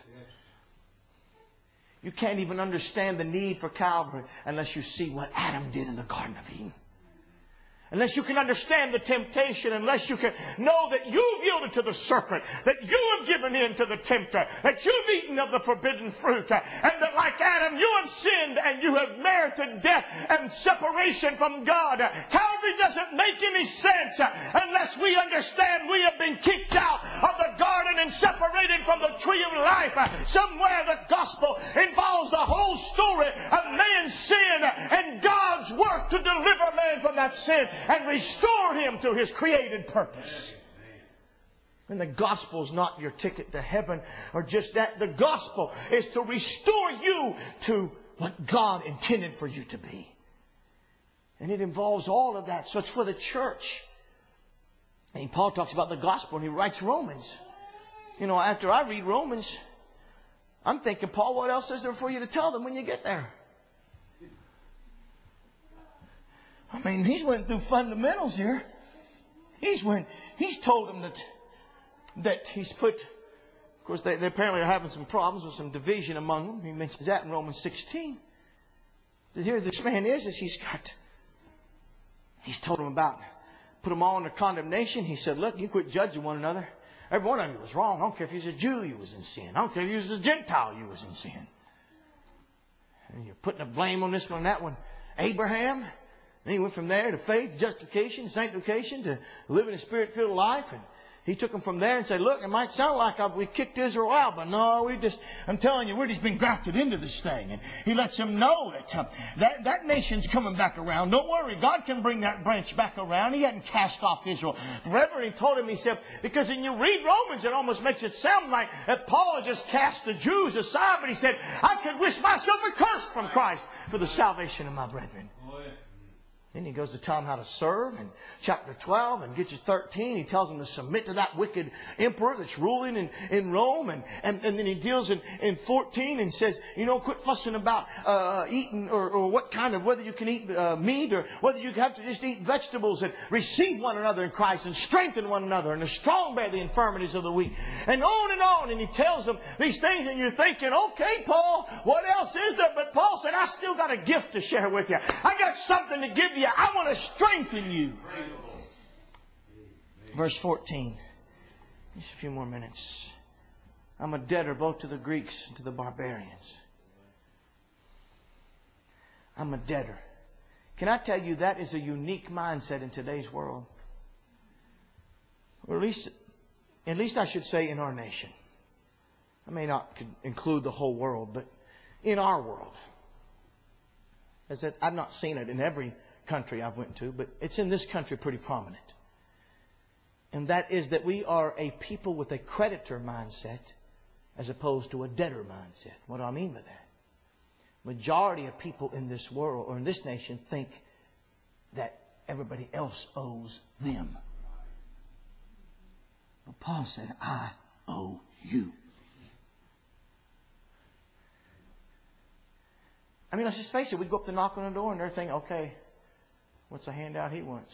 You can't even understand the need for Calvary unless you see what Adam did in the Garden of Eden. Unless you can understand the temptation, unless you can know that you've yielded to the serpent, that you have given in to the tempter, that you've eaten of the forbidden fruit, and that like Adam you have sinned and you have merited death and separation from God. Calvary doesn't make any sense unless we understand we have been kicked out of the garden and separated from the tree of life. Somewhere the gospel involves the whole story of man's sin and God's work to deliver man from that sin and restore him to his created purpose. And the gospel is not your ticket to heaven or just that. The gospel is to restore you to what God intended for you to be. And it involves all of that. So it's for the church. And Paul talks about the gospel and he writes Romans. You know, after I read Romans, I'm thinking, Paul, what else is there for you to tell them when you get there? I mean, he's went through fundamentals here. He's went, he's told them that, that he's put, of course, they, they apparently are having some problems with some division among them. He mentions that in Romans sixteen. Here this man is, is he's got, he's told them about, put them all under condemnation. He said, look, you quit judging one another. Every one of you was wrong. I don't care if you was a Jew, you was in sin. I don't care if you was a Gentile, you was in sin. And you're putting the blame on this one and that one. Abraham. Then he went from there to faith, justification, sanctification, to living a spirit-filled life. And he took them from there and said, look, it might sound like we kicked Israel out, but no, we just, I'm telling you, we're just been grafted into this thing. And he lets them know that uh, that, that nation's coming back around. Don't worry, God can bring that branch back around. He hadn't cast off Israel forever. He told him, he said, because when you read Romans, it almost makes it sound like that Paul just cast the Jews aside. But he said, I could wish myself accursed from Christ for the salvation of my brethren. Then he goes to tell them how to serve in chapter twelve, and gets to thirteen. He tells them to submit to that wicked emperor that's ruling in, in Rome. And, and, and then he deals in, in fourteen and says, you know, quit fussing about uh, eating or, or what kind of, whether you can eat uh, meat or whether you have to just eat vegetables, and receive one another in Christ and strengthen one another, and the strong bear the infirmities of the weak. And on and on. And he tells them these things, and you're thinking, okay, Paul, what else is there? But Paul said, I still got a gift to share with you. I got something to give you. I want to strengthen you. Verse fourteen. Just a few more minutes. I'm a debtor both to the Greeks and to the barbarians. I'm a debtor. Can I tell you that is a unique mindset in today's world? Or at least, at least I should say in our nation. I may not include the whole world, but in our world. As that I've not seen it in every country I've went to, but it's in this country pretty prominent. And that is that we are a people with a creditor mindset as opposed to a debtor mindset. What do I mean by that? Majority of people in this world or in this nation think that everybody else owes them. But Paul said, I owe you. I mean, let's just face it. We go up to knock on the door and they're thinking, okay, what's the handout he wants?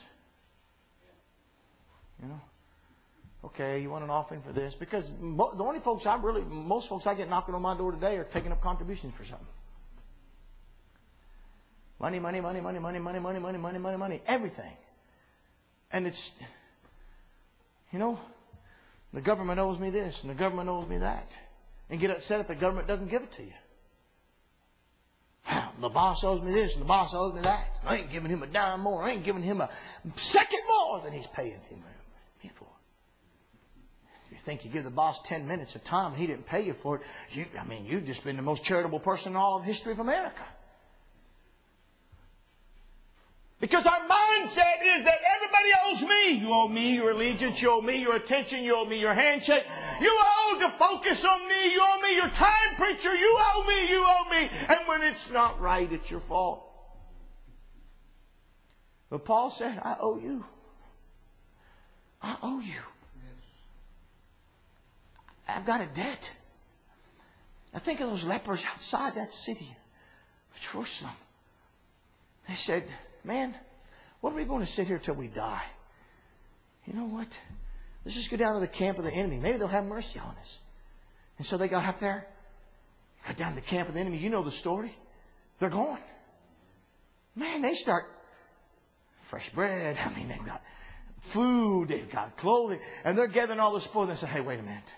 You know? Okay, you want an offering for this? Because mo- the only folks I really, most folks I get knocking on my door today are taking up contributions for something. Money, money, money, money, money, money, money, money, money, money, money. Everything. And it's, you know, the government owes me this and the government owes me that. And get upset if the government doesn't give it to you. The boss owes me this and the boss owes me that. I ain't giving him a dime more. I ain't giving him a second more than he's paying me for. You think you give the boss ten minutes of time and he didn't pay you for it. You, I mean, you've just been the most charitable person in all of history of America. Because our mindset is that everybody owes me. You owe me your allegiance. You owe me your attention. You owe me your handshake. You owe to focus on me. You owe me your time, preacher. You owe me. You owe me. And when it's not right, it's your fault. But Paul said, I owe you. I owe you. I've got a debt. I think of those lepers outside that city of Jerusalem. They said, man, what are we going to sit here till we die? You know what? Let's just go down to the camp of the enemy. Maybe they'll have mercy on us. And so they got up there, got down to the camp of the enemy. You know the story. They're going. Man, they start fresh bread. I mean, they've got food. They've got clothing. And they're gathering all the spoil. They say, hey, wait a minute.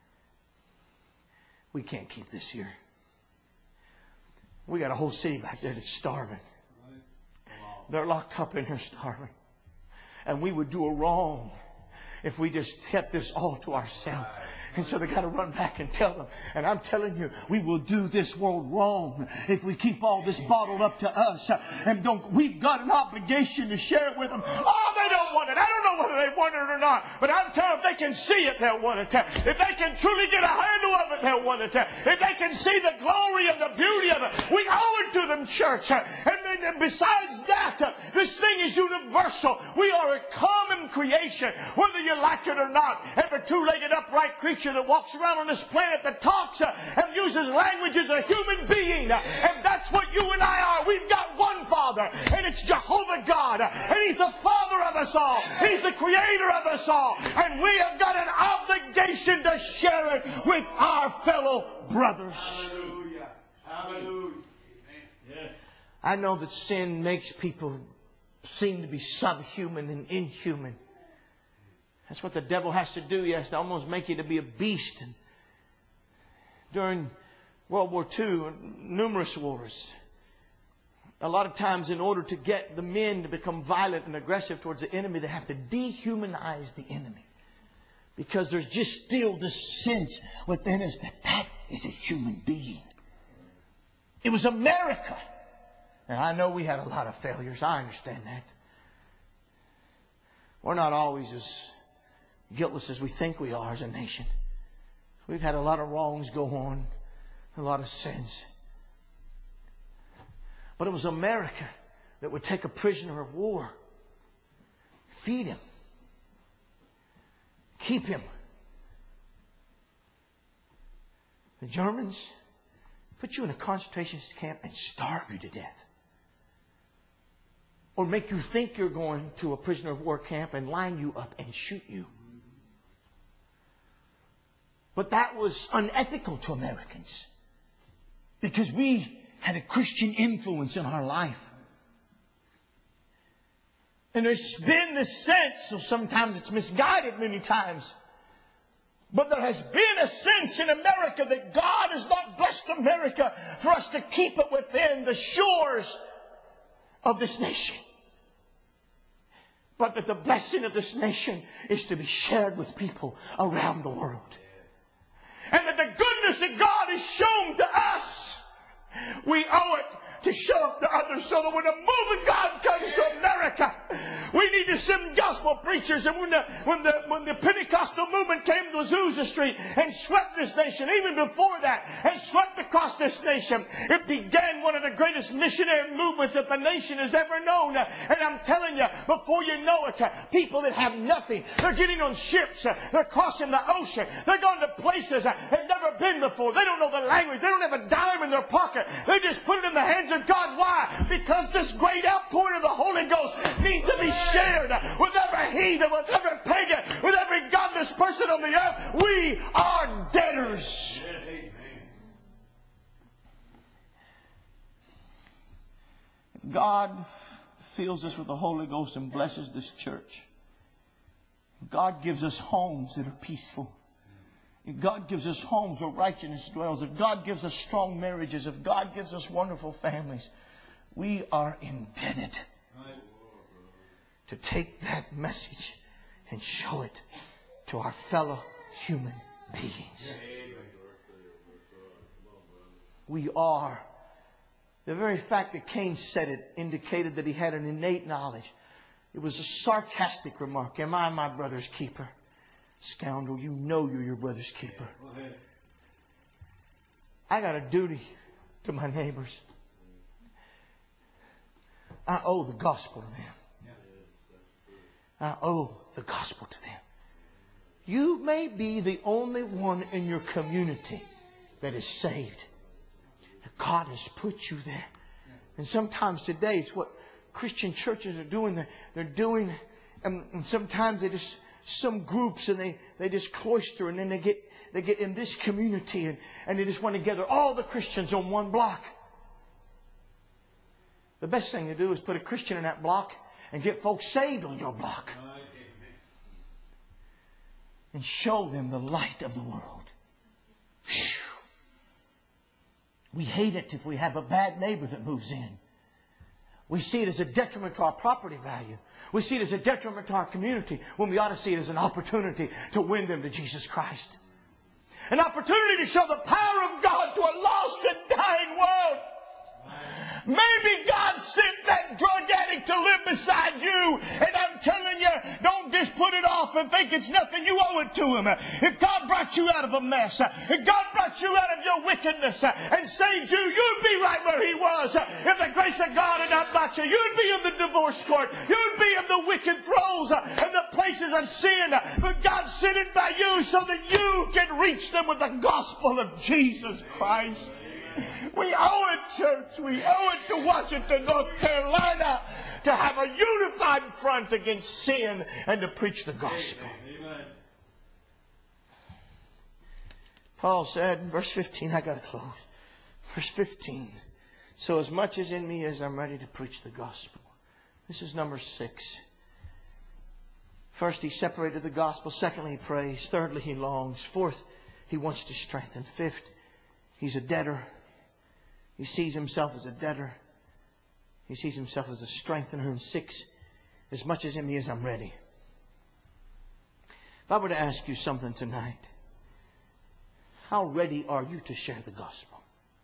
We can't keep this here. We got a whole city back there that's starving. They're locked up in here starving. And we would do a wrong if we just kept this all to ourselves. And so they got to run back and tell them. And I'm telling you, we will do this world wrong if we keep all this bottled up to us. And don't, we've got an obligation to share it with them. Oh, they don't want it. I don't know whether they want it or not. But I'm telling them, if they can see it, they'll want it. If they can truly get a handle of it, they'll want it. If they can see the glory and the beauty of it, we owe it to them, church. And then and besides that, this thing is universal. We are a common creation, whether you like it or not. Every two-legged upright creature that walks around on this planet that talks uh, and uses language is a human being. Uh, and that's what you and I are. We've got one Father, and it's Jehovah God. Uh, and He's the Father of us all. He's the Creator of us all. And we have got an obligation to share it with our fellow brothers. Hallelujah. Hallelujah. Amen. I know that sin makes people seem to be subhuman and inhuman. That's what the devil has to do. He has to almost make you to be a beast. During World War Two, numerous wars, a lot of times in order to get the men to become violent and aggressive towards the enemy, they have to dehumanize the enemy. Because there's just still this sense within us that that is a human being. It was America. And I know we had a lot of failures. I understand that. We're not always as guiltless as we think we are as a nation. We've had a lot of wrongs go on, a lot of sins. But it was America that would take a prisoner of war, feed him, keep him. The Germans put you in a concentration camp and starve you to death. Or make you think you're going to a prisoner of war camp and line you up and shoot you. But that was unethical to Americans. Because we had a Christian influence in our life. And there's been this sense, so sometimes it's misguided many times, But there has been a sense in America that God has not blessed America for us to keep it within the shores of this nation. But that the blessing of this nation is to be shared with people around the world. And that the goodness that God has shown to us, we owe it to show it to others, so that when the move of God comes to America, we need to send gospel preachers. And when the, when the, when the Pentecostal movement came to Azusa Street and swept this nation, even before that, and swept across this nation, it began one of the greatest missionary movements that the nation has ever known. And I'm telling you, before you know it, people that have nothing, they're getting on ships, they're crossing the ocean, they're going to places they've never been before. They don't know the language, they don't have a dime in their pocket. They just put it in the hands of God. Why? Because this great outpouring of the Holy Ghost needs to be shared with every heathen, with every pagan, with every godless person on the earth. We are debtors. If God fills us with the Holy Ghost and blesses this church, God gives us homes that are peaceful. If God gives us homes where righteousness dwells, if God gives us strong marriages, if God gives us wonderful families, we are indebted to take that message and show it to our fellow human beings. We are. The very fact that Cain said it indicated that he had an innate knowledge. It was a sarcastic remark. Am I my brother's keeper? Scoundrel, you know you're your brother's keeper. I got a duty to my neighbors. I owe the gospel to them. I owe the gospel to them. You may be the only one in your community that is saved. God has put you there. And sometimes today it's what Christian churches are doing. They're, they're doing, and, and sometimes they just, some groups, and they, they just cloister, and then they get they get in this community, and, and they just want to gather all the Christians on one block. The best thing to do is put a Christian in that block and get folks saved on your block. And show them the light of the world. Whew. We hate it if we have a bad neighbor that moves in. We see it as a detriment to our property value. We see it as a detriment to our community, when we ought to see it as an opportunity to win them to Jesus Christ. An opportunity to show the power of God to a lost and dying world. Maybe God sent that drug addict to live beside you. And I'm telling you, don't just put it off and think it's nothing. You owe it to Him. If God brought you out of a mess, if God brought you out of your wickedness and saved you, you'd be right where He was. If the grace of God had not brought you, you'd be in the divorce court. You'd be in the wicked throes and the places of sin. But God sent it by you so that you can reach them with the gospel of Jesus Christ. We owe it, church. We owe it to Washington, North Carolina, to have a unified front against sin and to preach the gospel. Amen. Paul said in verse fifteen, I got to close. Verse fifteen. So as much as in me is, I'm ready to preach the gospel. This is number six. First, he separated the gospel. Secondly, he prays. Thirdly, he longs. Fourth, he wants to strengthen. Fifth, he's a debtor. He sees himself as a debtor. He sees himself as a strengthener. And six, as much as in me is, I'm ready. If I were to ask you something tonight, how ready are you to share the gospel?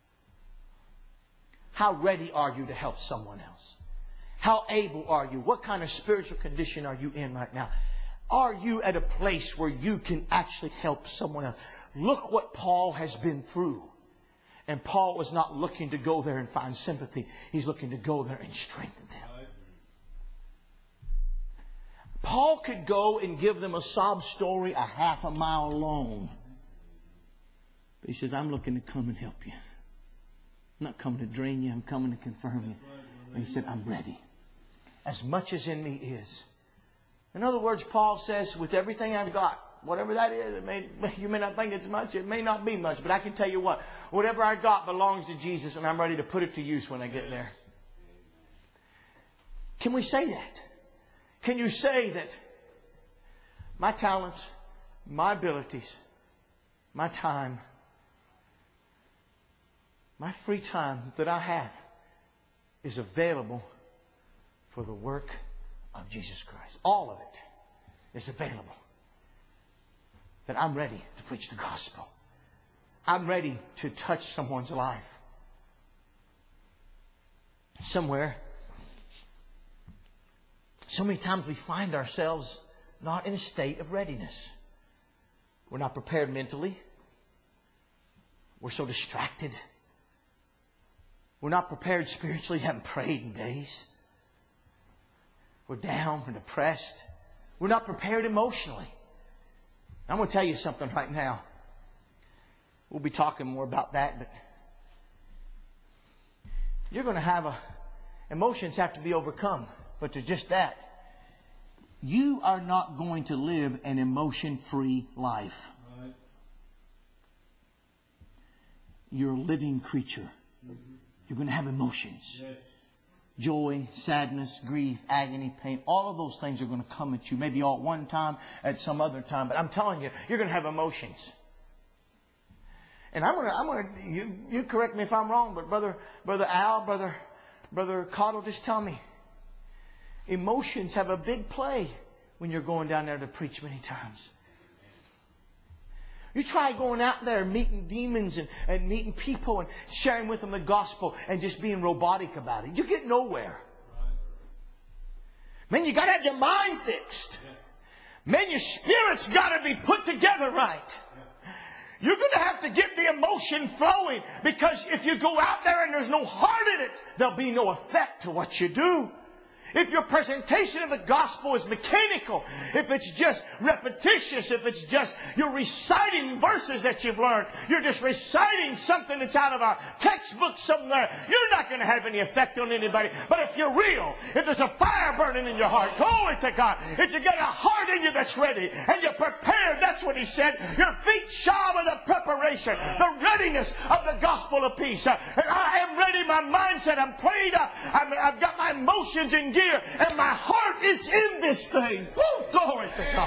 How ready are you to help someone else? How able are you? What kind of spiritual condition are you in right now? Are you at a place where you can actually help someone else? Look what Paul has been through. And Paul was not looking to go there and find sympathy. He's looking to go there and strengthen them. Paul could go and give them a sob story a half a mile long. But he says, I'm looking to come and help you. I'm not coming to drain you. I'm coming to confirm you. And he said, I'm ready. As much as in me is. In other words, Paul says, with everything I've got, whatever that is, it may, you may not think it's much. It may not be much. But I can tell you what. Whatever I got belongs to Jesus. And I'm ready to put it to use when I get there. Can we say that? Can you say that my talents, my abilities, my time, my free time that I have is available for the work of Jesus Christ. All of it is available. That I'm ready to preach the gospel. I'm ready to touch someone's life. Somewhere, so many times we find ourselves not in a state of readiness. We're not prepared mentally. We're so distracted. We're not prepared spiritually. Haven't prayed in days. We're down. We're depressed. We're not prepared emotionally. I'm going to tell you something right now. We'll be talking more about that, but you're going to have a... Emotions have to be overcome. But to just that, you are not going to live an emotion-free life. Right. You're a living creature. Mm-hmm. You're going to have emotions. Yes. Joy, sadness, grief, agony, pain. All of those things are going to come at you. Maybe all at one time, at some other time. But I'm telling you, you're going to have emotions. And I'm going to, I'm going to, you, you correct me if I'm wrong, but brother, brother Al, brother, brother Cottle, just tell me. Emotions have a big play when you're going down there to preach many times. You try going out there and meeting demons and, and meeting people and sharing with them the gospel and just being robotic about it. You get nowhere. Man, you got to have your mind fixed. Man, your spirit's got to be put together right. You're going to have to get the emotion flowing, because if you go out there and there's no heart in it, there'll be no effect to what you do. If your presentation of the gospel is mechanical, if it's just repetitious, if it's just you're reciting verses that you've learned, you're just reciting something that's out of our textbook somewhere, you're not going to have any effect on anybody. But if you're real, if there's a fire burning in your heart, glory to God, if you got a heart in you that's ready and you're prepared, that's what He said, your feet shod with the preparation, the readiness of the gospel of peace. And I am ready, my mindset, I'm prayed up, I'm, I've got my emotions in gear, and my heart is in this thing. Woo, glory to God.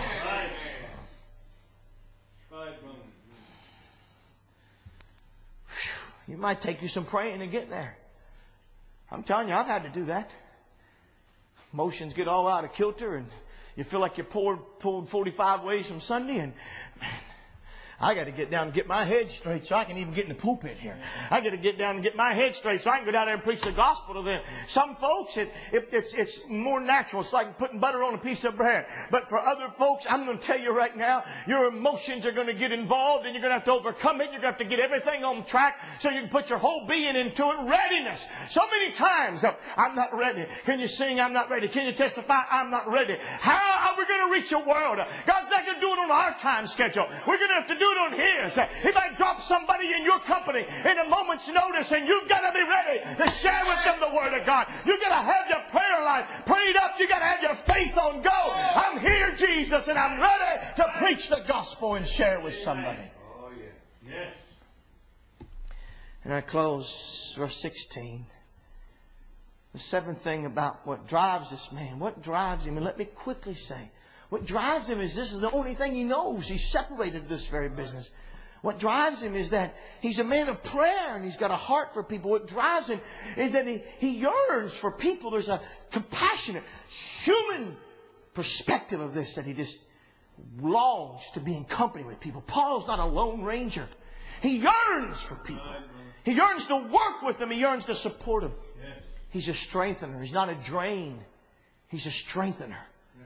You might take you some praying to get there. I'm telling you, I've had to do that. Emotions get all out of kilter, and you feel like you're pulled, pulled forty-five ways from Sunday, and man, I got to get down and get my head straight so I can even get in the pulpit here. I got to get down and get my head straight so I can go down there and preach the gospel to them. Some folks, it, it, it's, it's more natural. It's like putting butter on a piece of bread. But for other folks, I'm going to tell you right now, your emotions are going to get involved, and you're going to have to overcome it. You're going to have to get everything on track so you can put your whole being into it. Readiness. So many times, I'm not ready. Can you sing? I'm not ready. Can you testify? I'm not ready. How are we going to reach a world? God's not going to do it on our time schedule. We're going to have to do it on His. He might drop somebody in your company in a moment's notice, and you've got to be ready to share with them the Word of God. You've got to have your prayer life prayed up. You've got to have your faith on go. I'm here, Jesus, and I'm ready to preach the gospel and share with somebody. Oh, yeah. Yes. And I close verse sixteen. The seventh thing about what drives this man. What drives him? And let me quickly say, what drives him is this is the only thing he knows. He's separated to this very business. What drives him is that he's a man of prayer and he's got a heart for people. What drives him is that he, he yearns for people. There's a compassionate, human perspective of this, that he just longs to be in company with people. Paul's not a lone ranger. He yearns for people. He yearns to work with them. He yearns to support them. He's a strengthener. He's not a drain. He's a strengthener.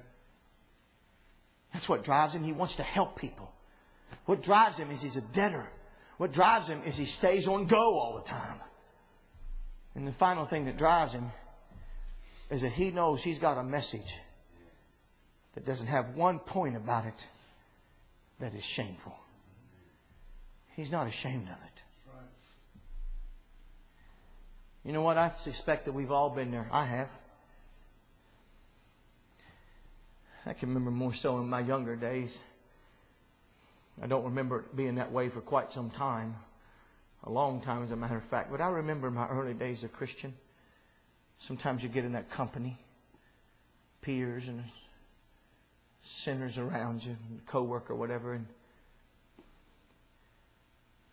That's what drives him. He wants to help people. What drives him is he's a debtor. What drives him is he stays on go all the time. And the final thing that drives him is that he knows he's got a message that doesn't have one point about it that is shameful. He's not ashamed of it. You know what? I suspect that we've all been there. I have. I can remember more so in my younger days. I don't remember it being that way for quite some time. A long time, as a matter of fact. But I remember my early days as a Christian. Sometimes you get in that company. Peers and sinners around you. A co-worker or whatever. And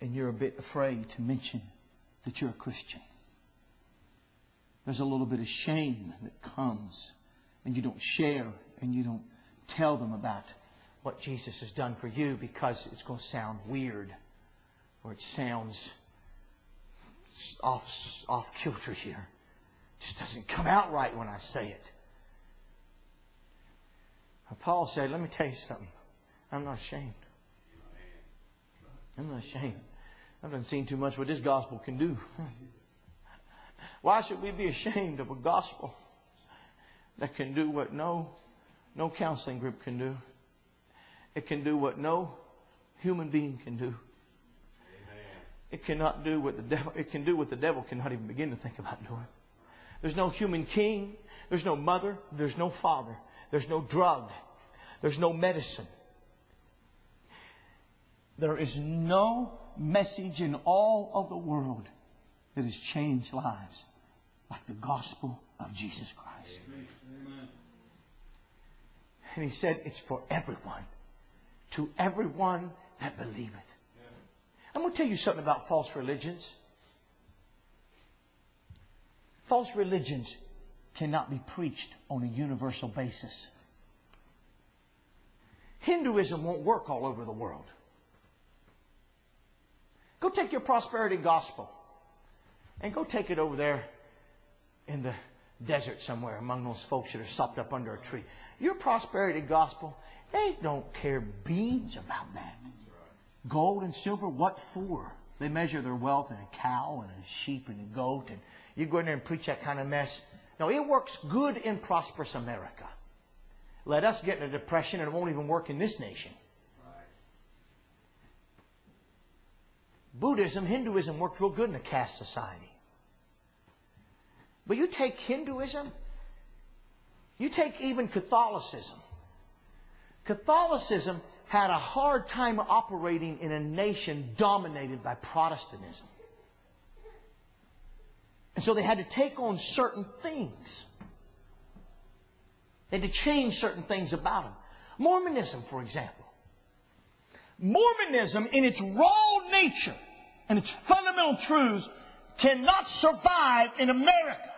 and you're a bit afraid to mention that you're a Christian. There's a little bit of shame that comes, and you don't share and you don't tell them about what Jesus has done for you because it's going to sound weird, or it sounds off, off kilter here. It just doesn't come out right when I say it. Paul said, let me tell you something. I'm not ashamed. I'm not ashamed. I've done seen too much what this gospel can do. Why should we be ashamed of a gospel that can do what no, no counseling group can do? It can do what no human being can do. It cannot do what the devil, it can do what the devil cannot even begin to think about doing. There's no human king. There's no mother. There's no father. There's no drug. There's no medicine. There is no message in all of the world that has changed lives like the gospel of Jesus Christ. Amen. And He said it's for everyone. To everyone that believeth. I'm going to tell you something about false religions. False religions cannot be preached on a universal basis. Hinduism won't work all over the world. Go take your prosperity gospel and go take it over there in the desert somewhere among those folks that are sopped up under a tree. Your prosperity gospel, they don't care beans about that. Gold and silver, what for? They measure their wealth in a cow and a sheep and a goat, and you go in there and preach that kind of mess. No, it works good in prosperous America. Let us get in a depression and it won't even work in this nation. Buddhism, Hinduism worked real good in a caste society. But you take Hinduism, you take even Catholicism. Catholicism had a hard time operating in a nation dominated by Protestantism. And so they had to take on certain things. They had to change certain things about them. Mormonism, for example. Mormonism, in its raw nature and its fundamental truths, cannot survive in America.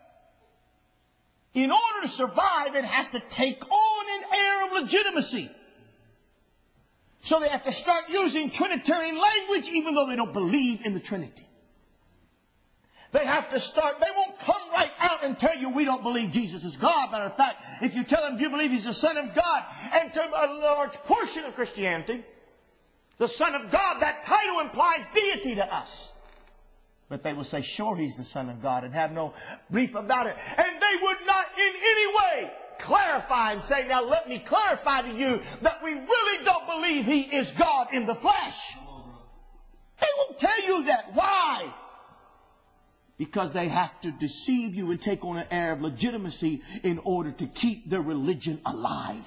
In order to survive, it has to take on an air of legitimacy. So they have to start using Trinitarian language even though they don't believe in the Trinity. They have to start, they won't come right out and tell you we don't believe Jesus is God. Matter of fact, if you tell them you believe He's the Son of God, and to a large portion of Christianity, the Son of God, that title implies deity to us. But they will say, sure, He's the Son of God, and have no brief about it. And they would not in any way clarify and say, now let me clarify to you that we really don't believe He is God in the flesh. They won't tell you that. Why? Because they have to deceive you and take on an air of legitimacy in order to keep their religion alive.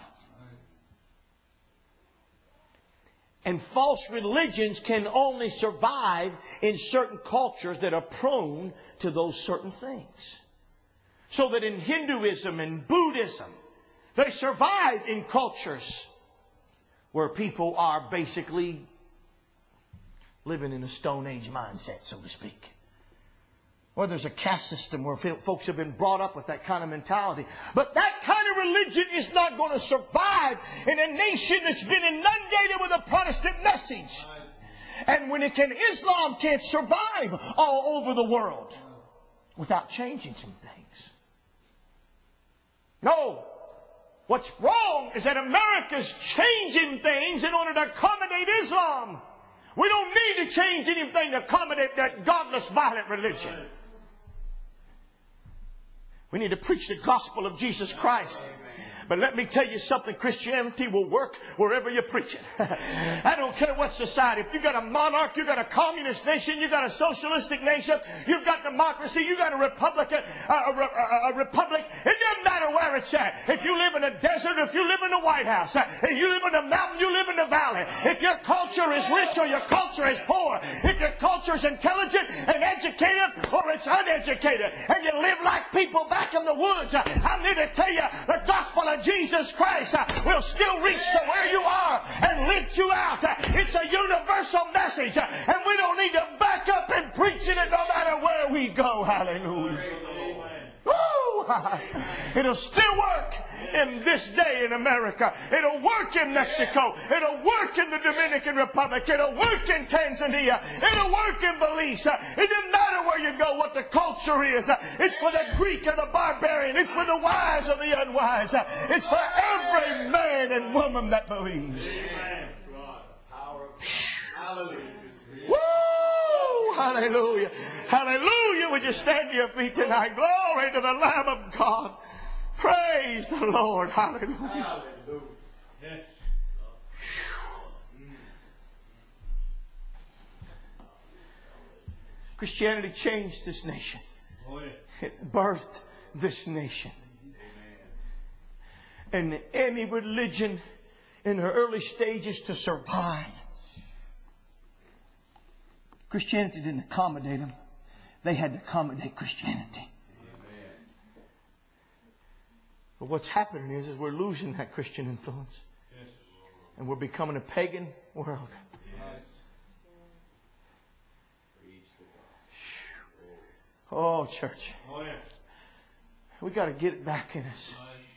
And false religions can only survive in certain cultures that are prone to those certain things. So that in Hinduism and Buddhism, they survive in cultures where people are basically living in a Stone Age mindset, so to speak. Or there's a caste system where folks have been brought up with that kind of mentality. But that kind of religion is not going to survive in a nation that's been inundated with a Protestant message. And when it can, Islam can't survive all over the world without changing some things. No. What's wrong is that America's changing things in order to accommodate Islam. We don't need to change anything to accommodate that godless, violent religion. We need to preach the gospel of Jesus Christ. But let me tell you something, Christianity will work wherever you preach it. I don't care what society. If you've got a monarch, you've got a communist nation, you've got a socialistic nation, you've got democracy, you've got a republican, a, a, a, a republic. It doesn't matter where it's at. If you live in a desert, if you live in the White House, if you live in a mountain, you live in the valley. If your culture is rich or your culture is poor, if your culture is intelligent and educated or it's uneducated, and you live like people back back in the woods, I'm here to tell you the gospel of Jesus Christ will still reach to where you are and lift you out. It's a universal message, and we don't need to back up and preach it no matter where we go. Hallelujah. Woo! It'll still work in this day in America. It'll work in Mexico. It'll work in the Dominican Republic. It'll work in Tanzania. It'll work in Belize. It doesn't matter where you go, what the culture is. It's for the Greek and the barbarian. It's for the wise and the unwise. It's for every man and woman that believes. Woo! Hallelujah. Hallelujah. Would you stand to your feet tonight? Glory to the Lamb of God. Praise the Lord. Hallelujah. Hallelujah. Yes. Christianity changed this nation. It birthed this nation. And any religion in her early stages to survive, Christianity didn't accommodate them. They had to accommodate Christianity. But what's happening is, is we're losing that Christian influence. Yes. And we're becoming a pagan world. Yes. Oh, church. Oh, yeah. We got to get it back in us.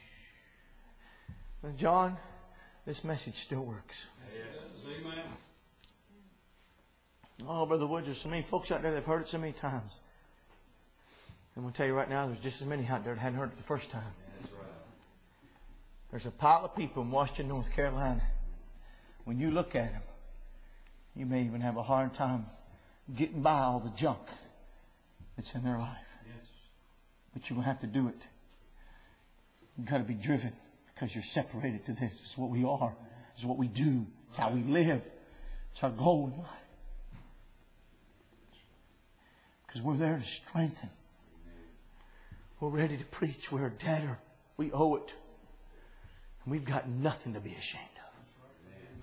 Now, John, this message still works. Yes. Amen. Oh, Brother Woods, there's so many folks out there that have heard it so many times. I'm going to tell you right now, there's just as many out there that hadn't heard it the first time. There's a pile of people in Washington, North Carolina. When you look at them, you may even have a hard time getting by all the junk that's in their life. Yes. But you're going to have to do it. You've got to be driven because you're separated to this. It's what we are. It's what we do. It's how we live. It's our goal in life. Because we're there to strengthen. We're ready to preach. We're a debtor. We owe it. And we've got nothing to be ashamed of.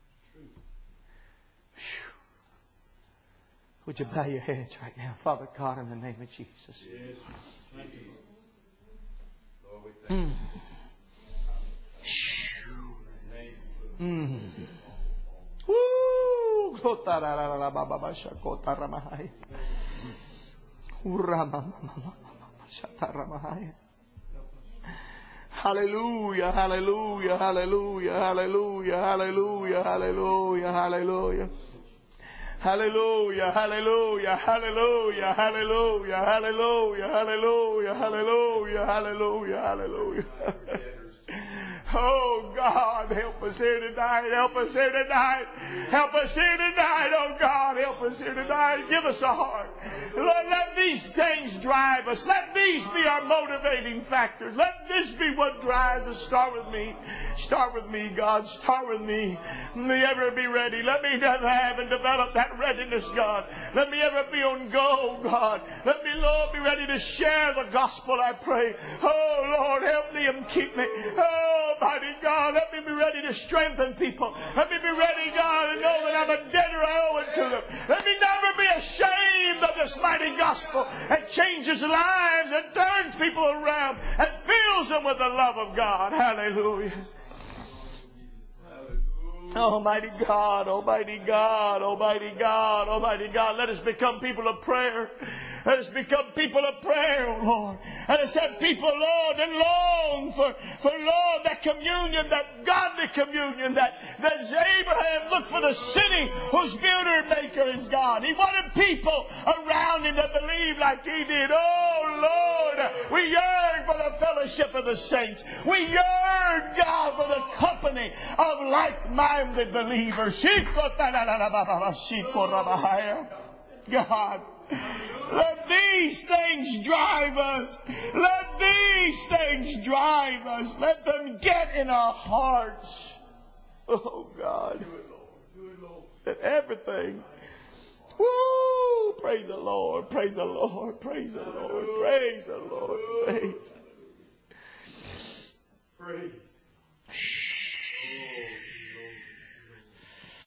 Whew. Would you bow your heads right now? Father God, in the name of Jesus. Yes. Thank you. Lord, we thank you. Mm. Woo! Hallelujah, hallelujah, hallelujah, hallelujah, hallelujah, hallelujah, hallelujah. Hallelujah, hallelujah, hallelujah, hallelujah, hallelujah, hallelujah, hallelujah, hallelujah, hallelujah. Oh God, help us here tonight. Help us here tonight. Help us here tonight. Oh God, help us here tonight. Give us a heart. Lord, let these things drive us. Let these be our motivating factors. Let this be what drives us. Start with me. Start with me, God. Start with me. Let me ever be ready. Let me have and develop that readiness, God. Let me ever be on go, God. Let me, Lord, be ready to share the gospel, I pray. Oh, Lord, help me and keep me. Oh, mighty God, let me be ready to strengthen people. Let me be ready, God, to know that I'm a debtor. I owe it to them. Let me never be ashamed of this mighty gospel that changes lives and turns people around and fills them with the love of God. Hallelujah. Almighty God, Almighty God, Almighty God, Almighty God, let us become people of prayer. Let us become people of prayer, oh Lord. Let us have people, Lord, that long for, for Lord, that communion, that godly communion, that, that Abraham looked for the city whose builder and maker is God. He wanted people around him that believed like he did. Oh Lord, we yearn for the fellowship of the saints. We yearn, God, for the company of like-minded believers. God, let these things drive us. Let these things drive us. Let them get in our hearts. Oh God. That everything. Woo! Praise the Lord. Praise the Lord. Praise the Lord. Praise the Lord. Praise. Praise.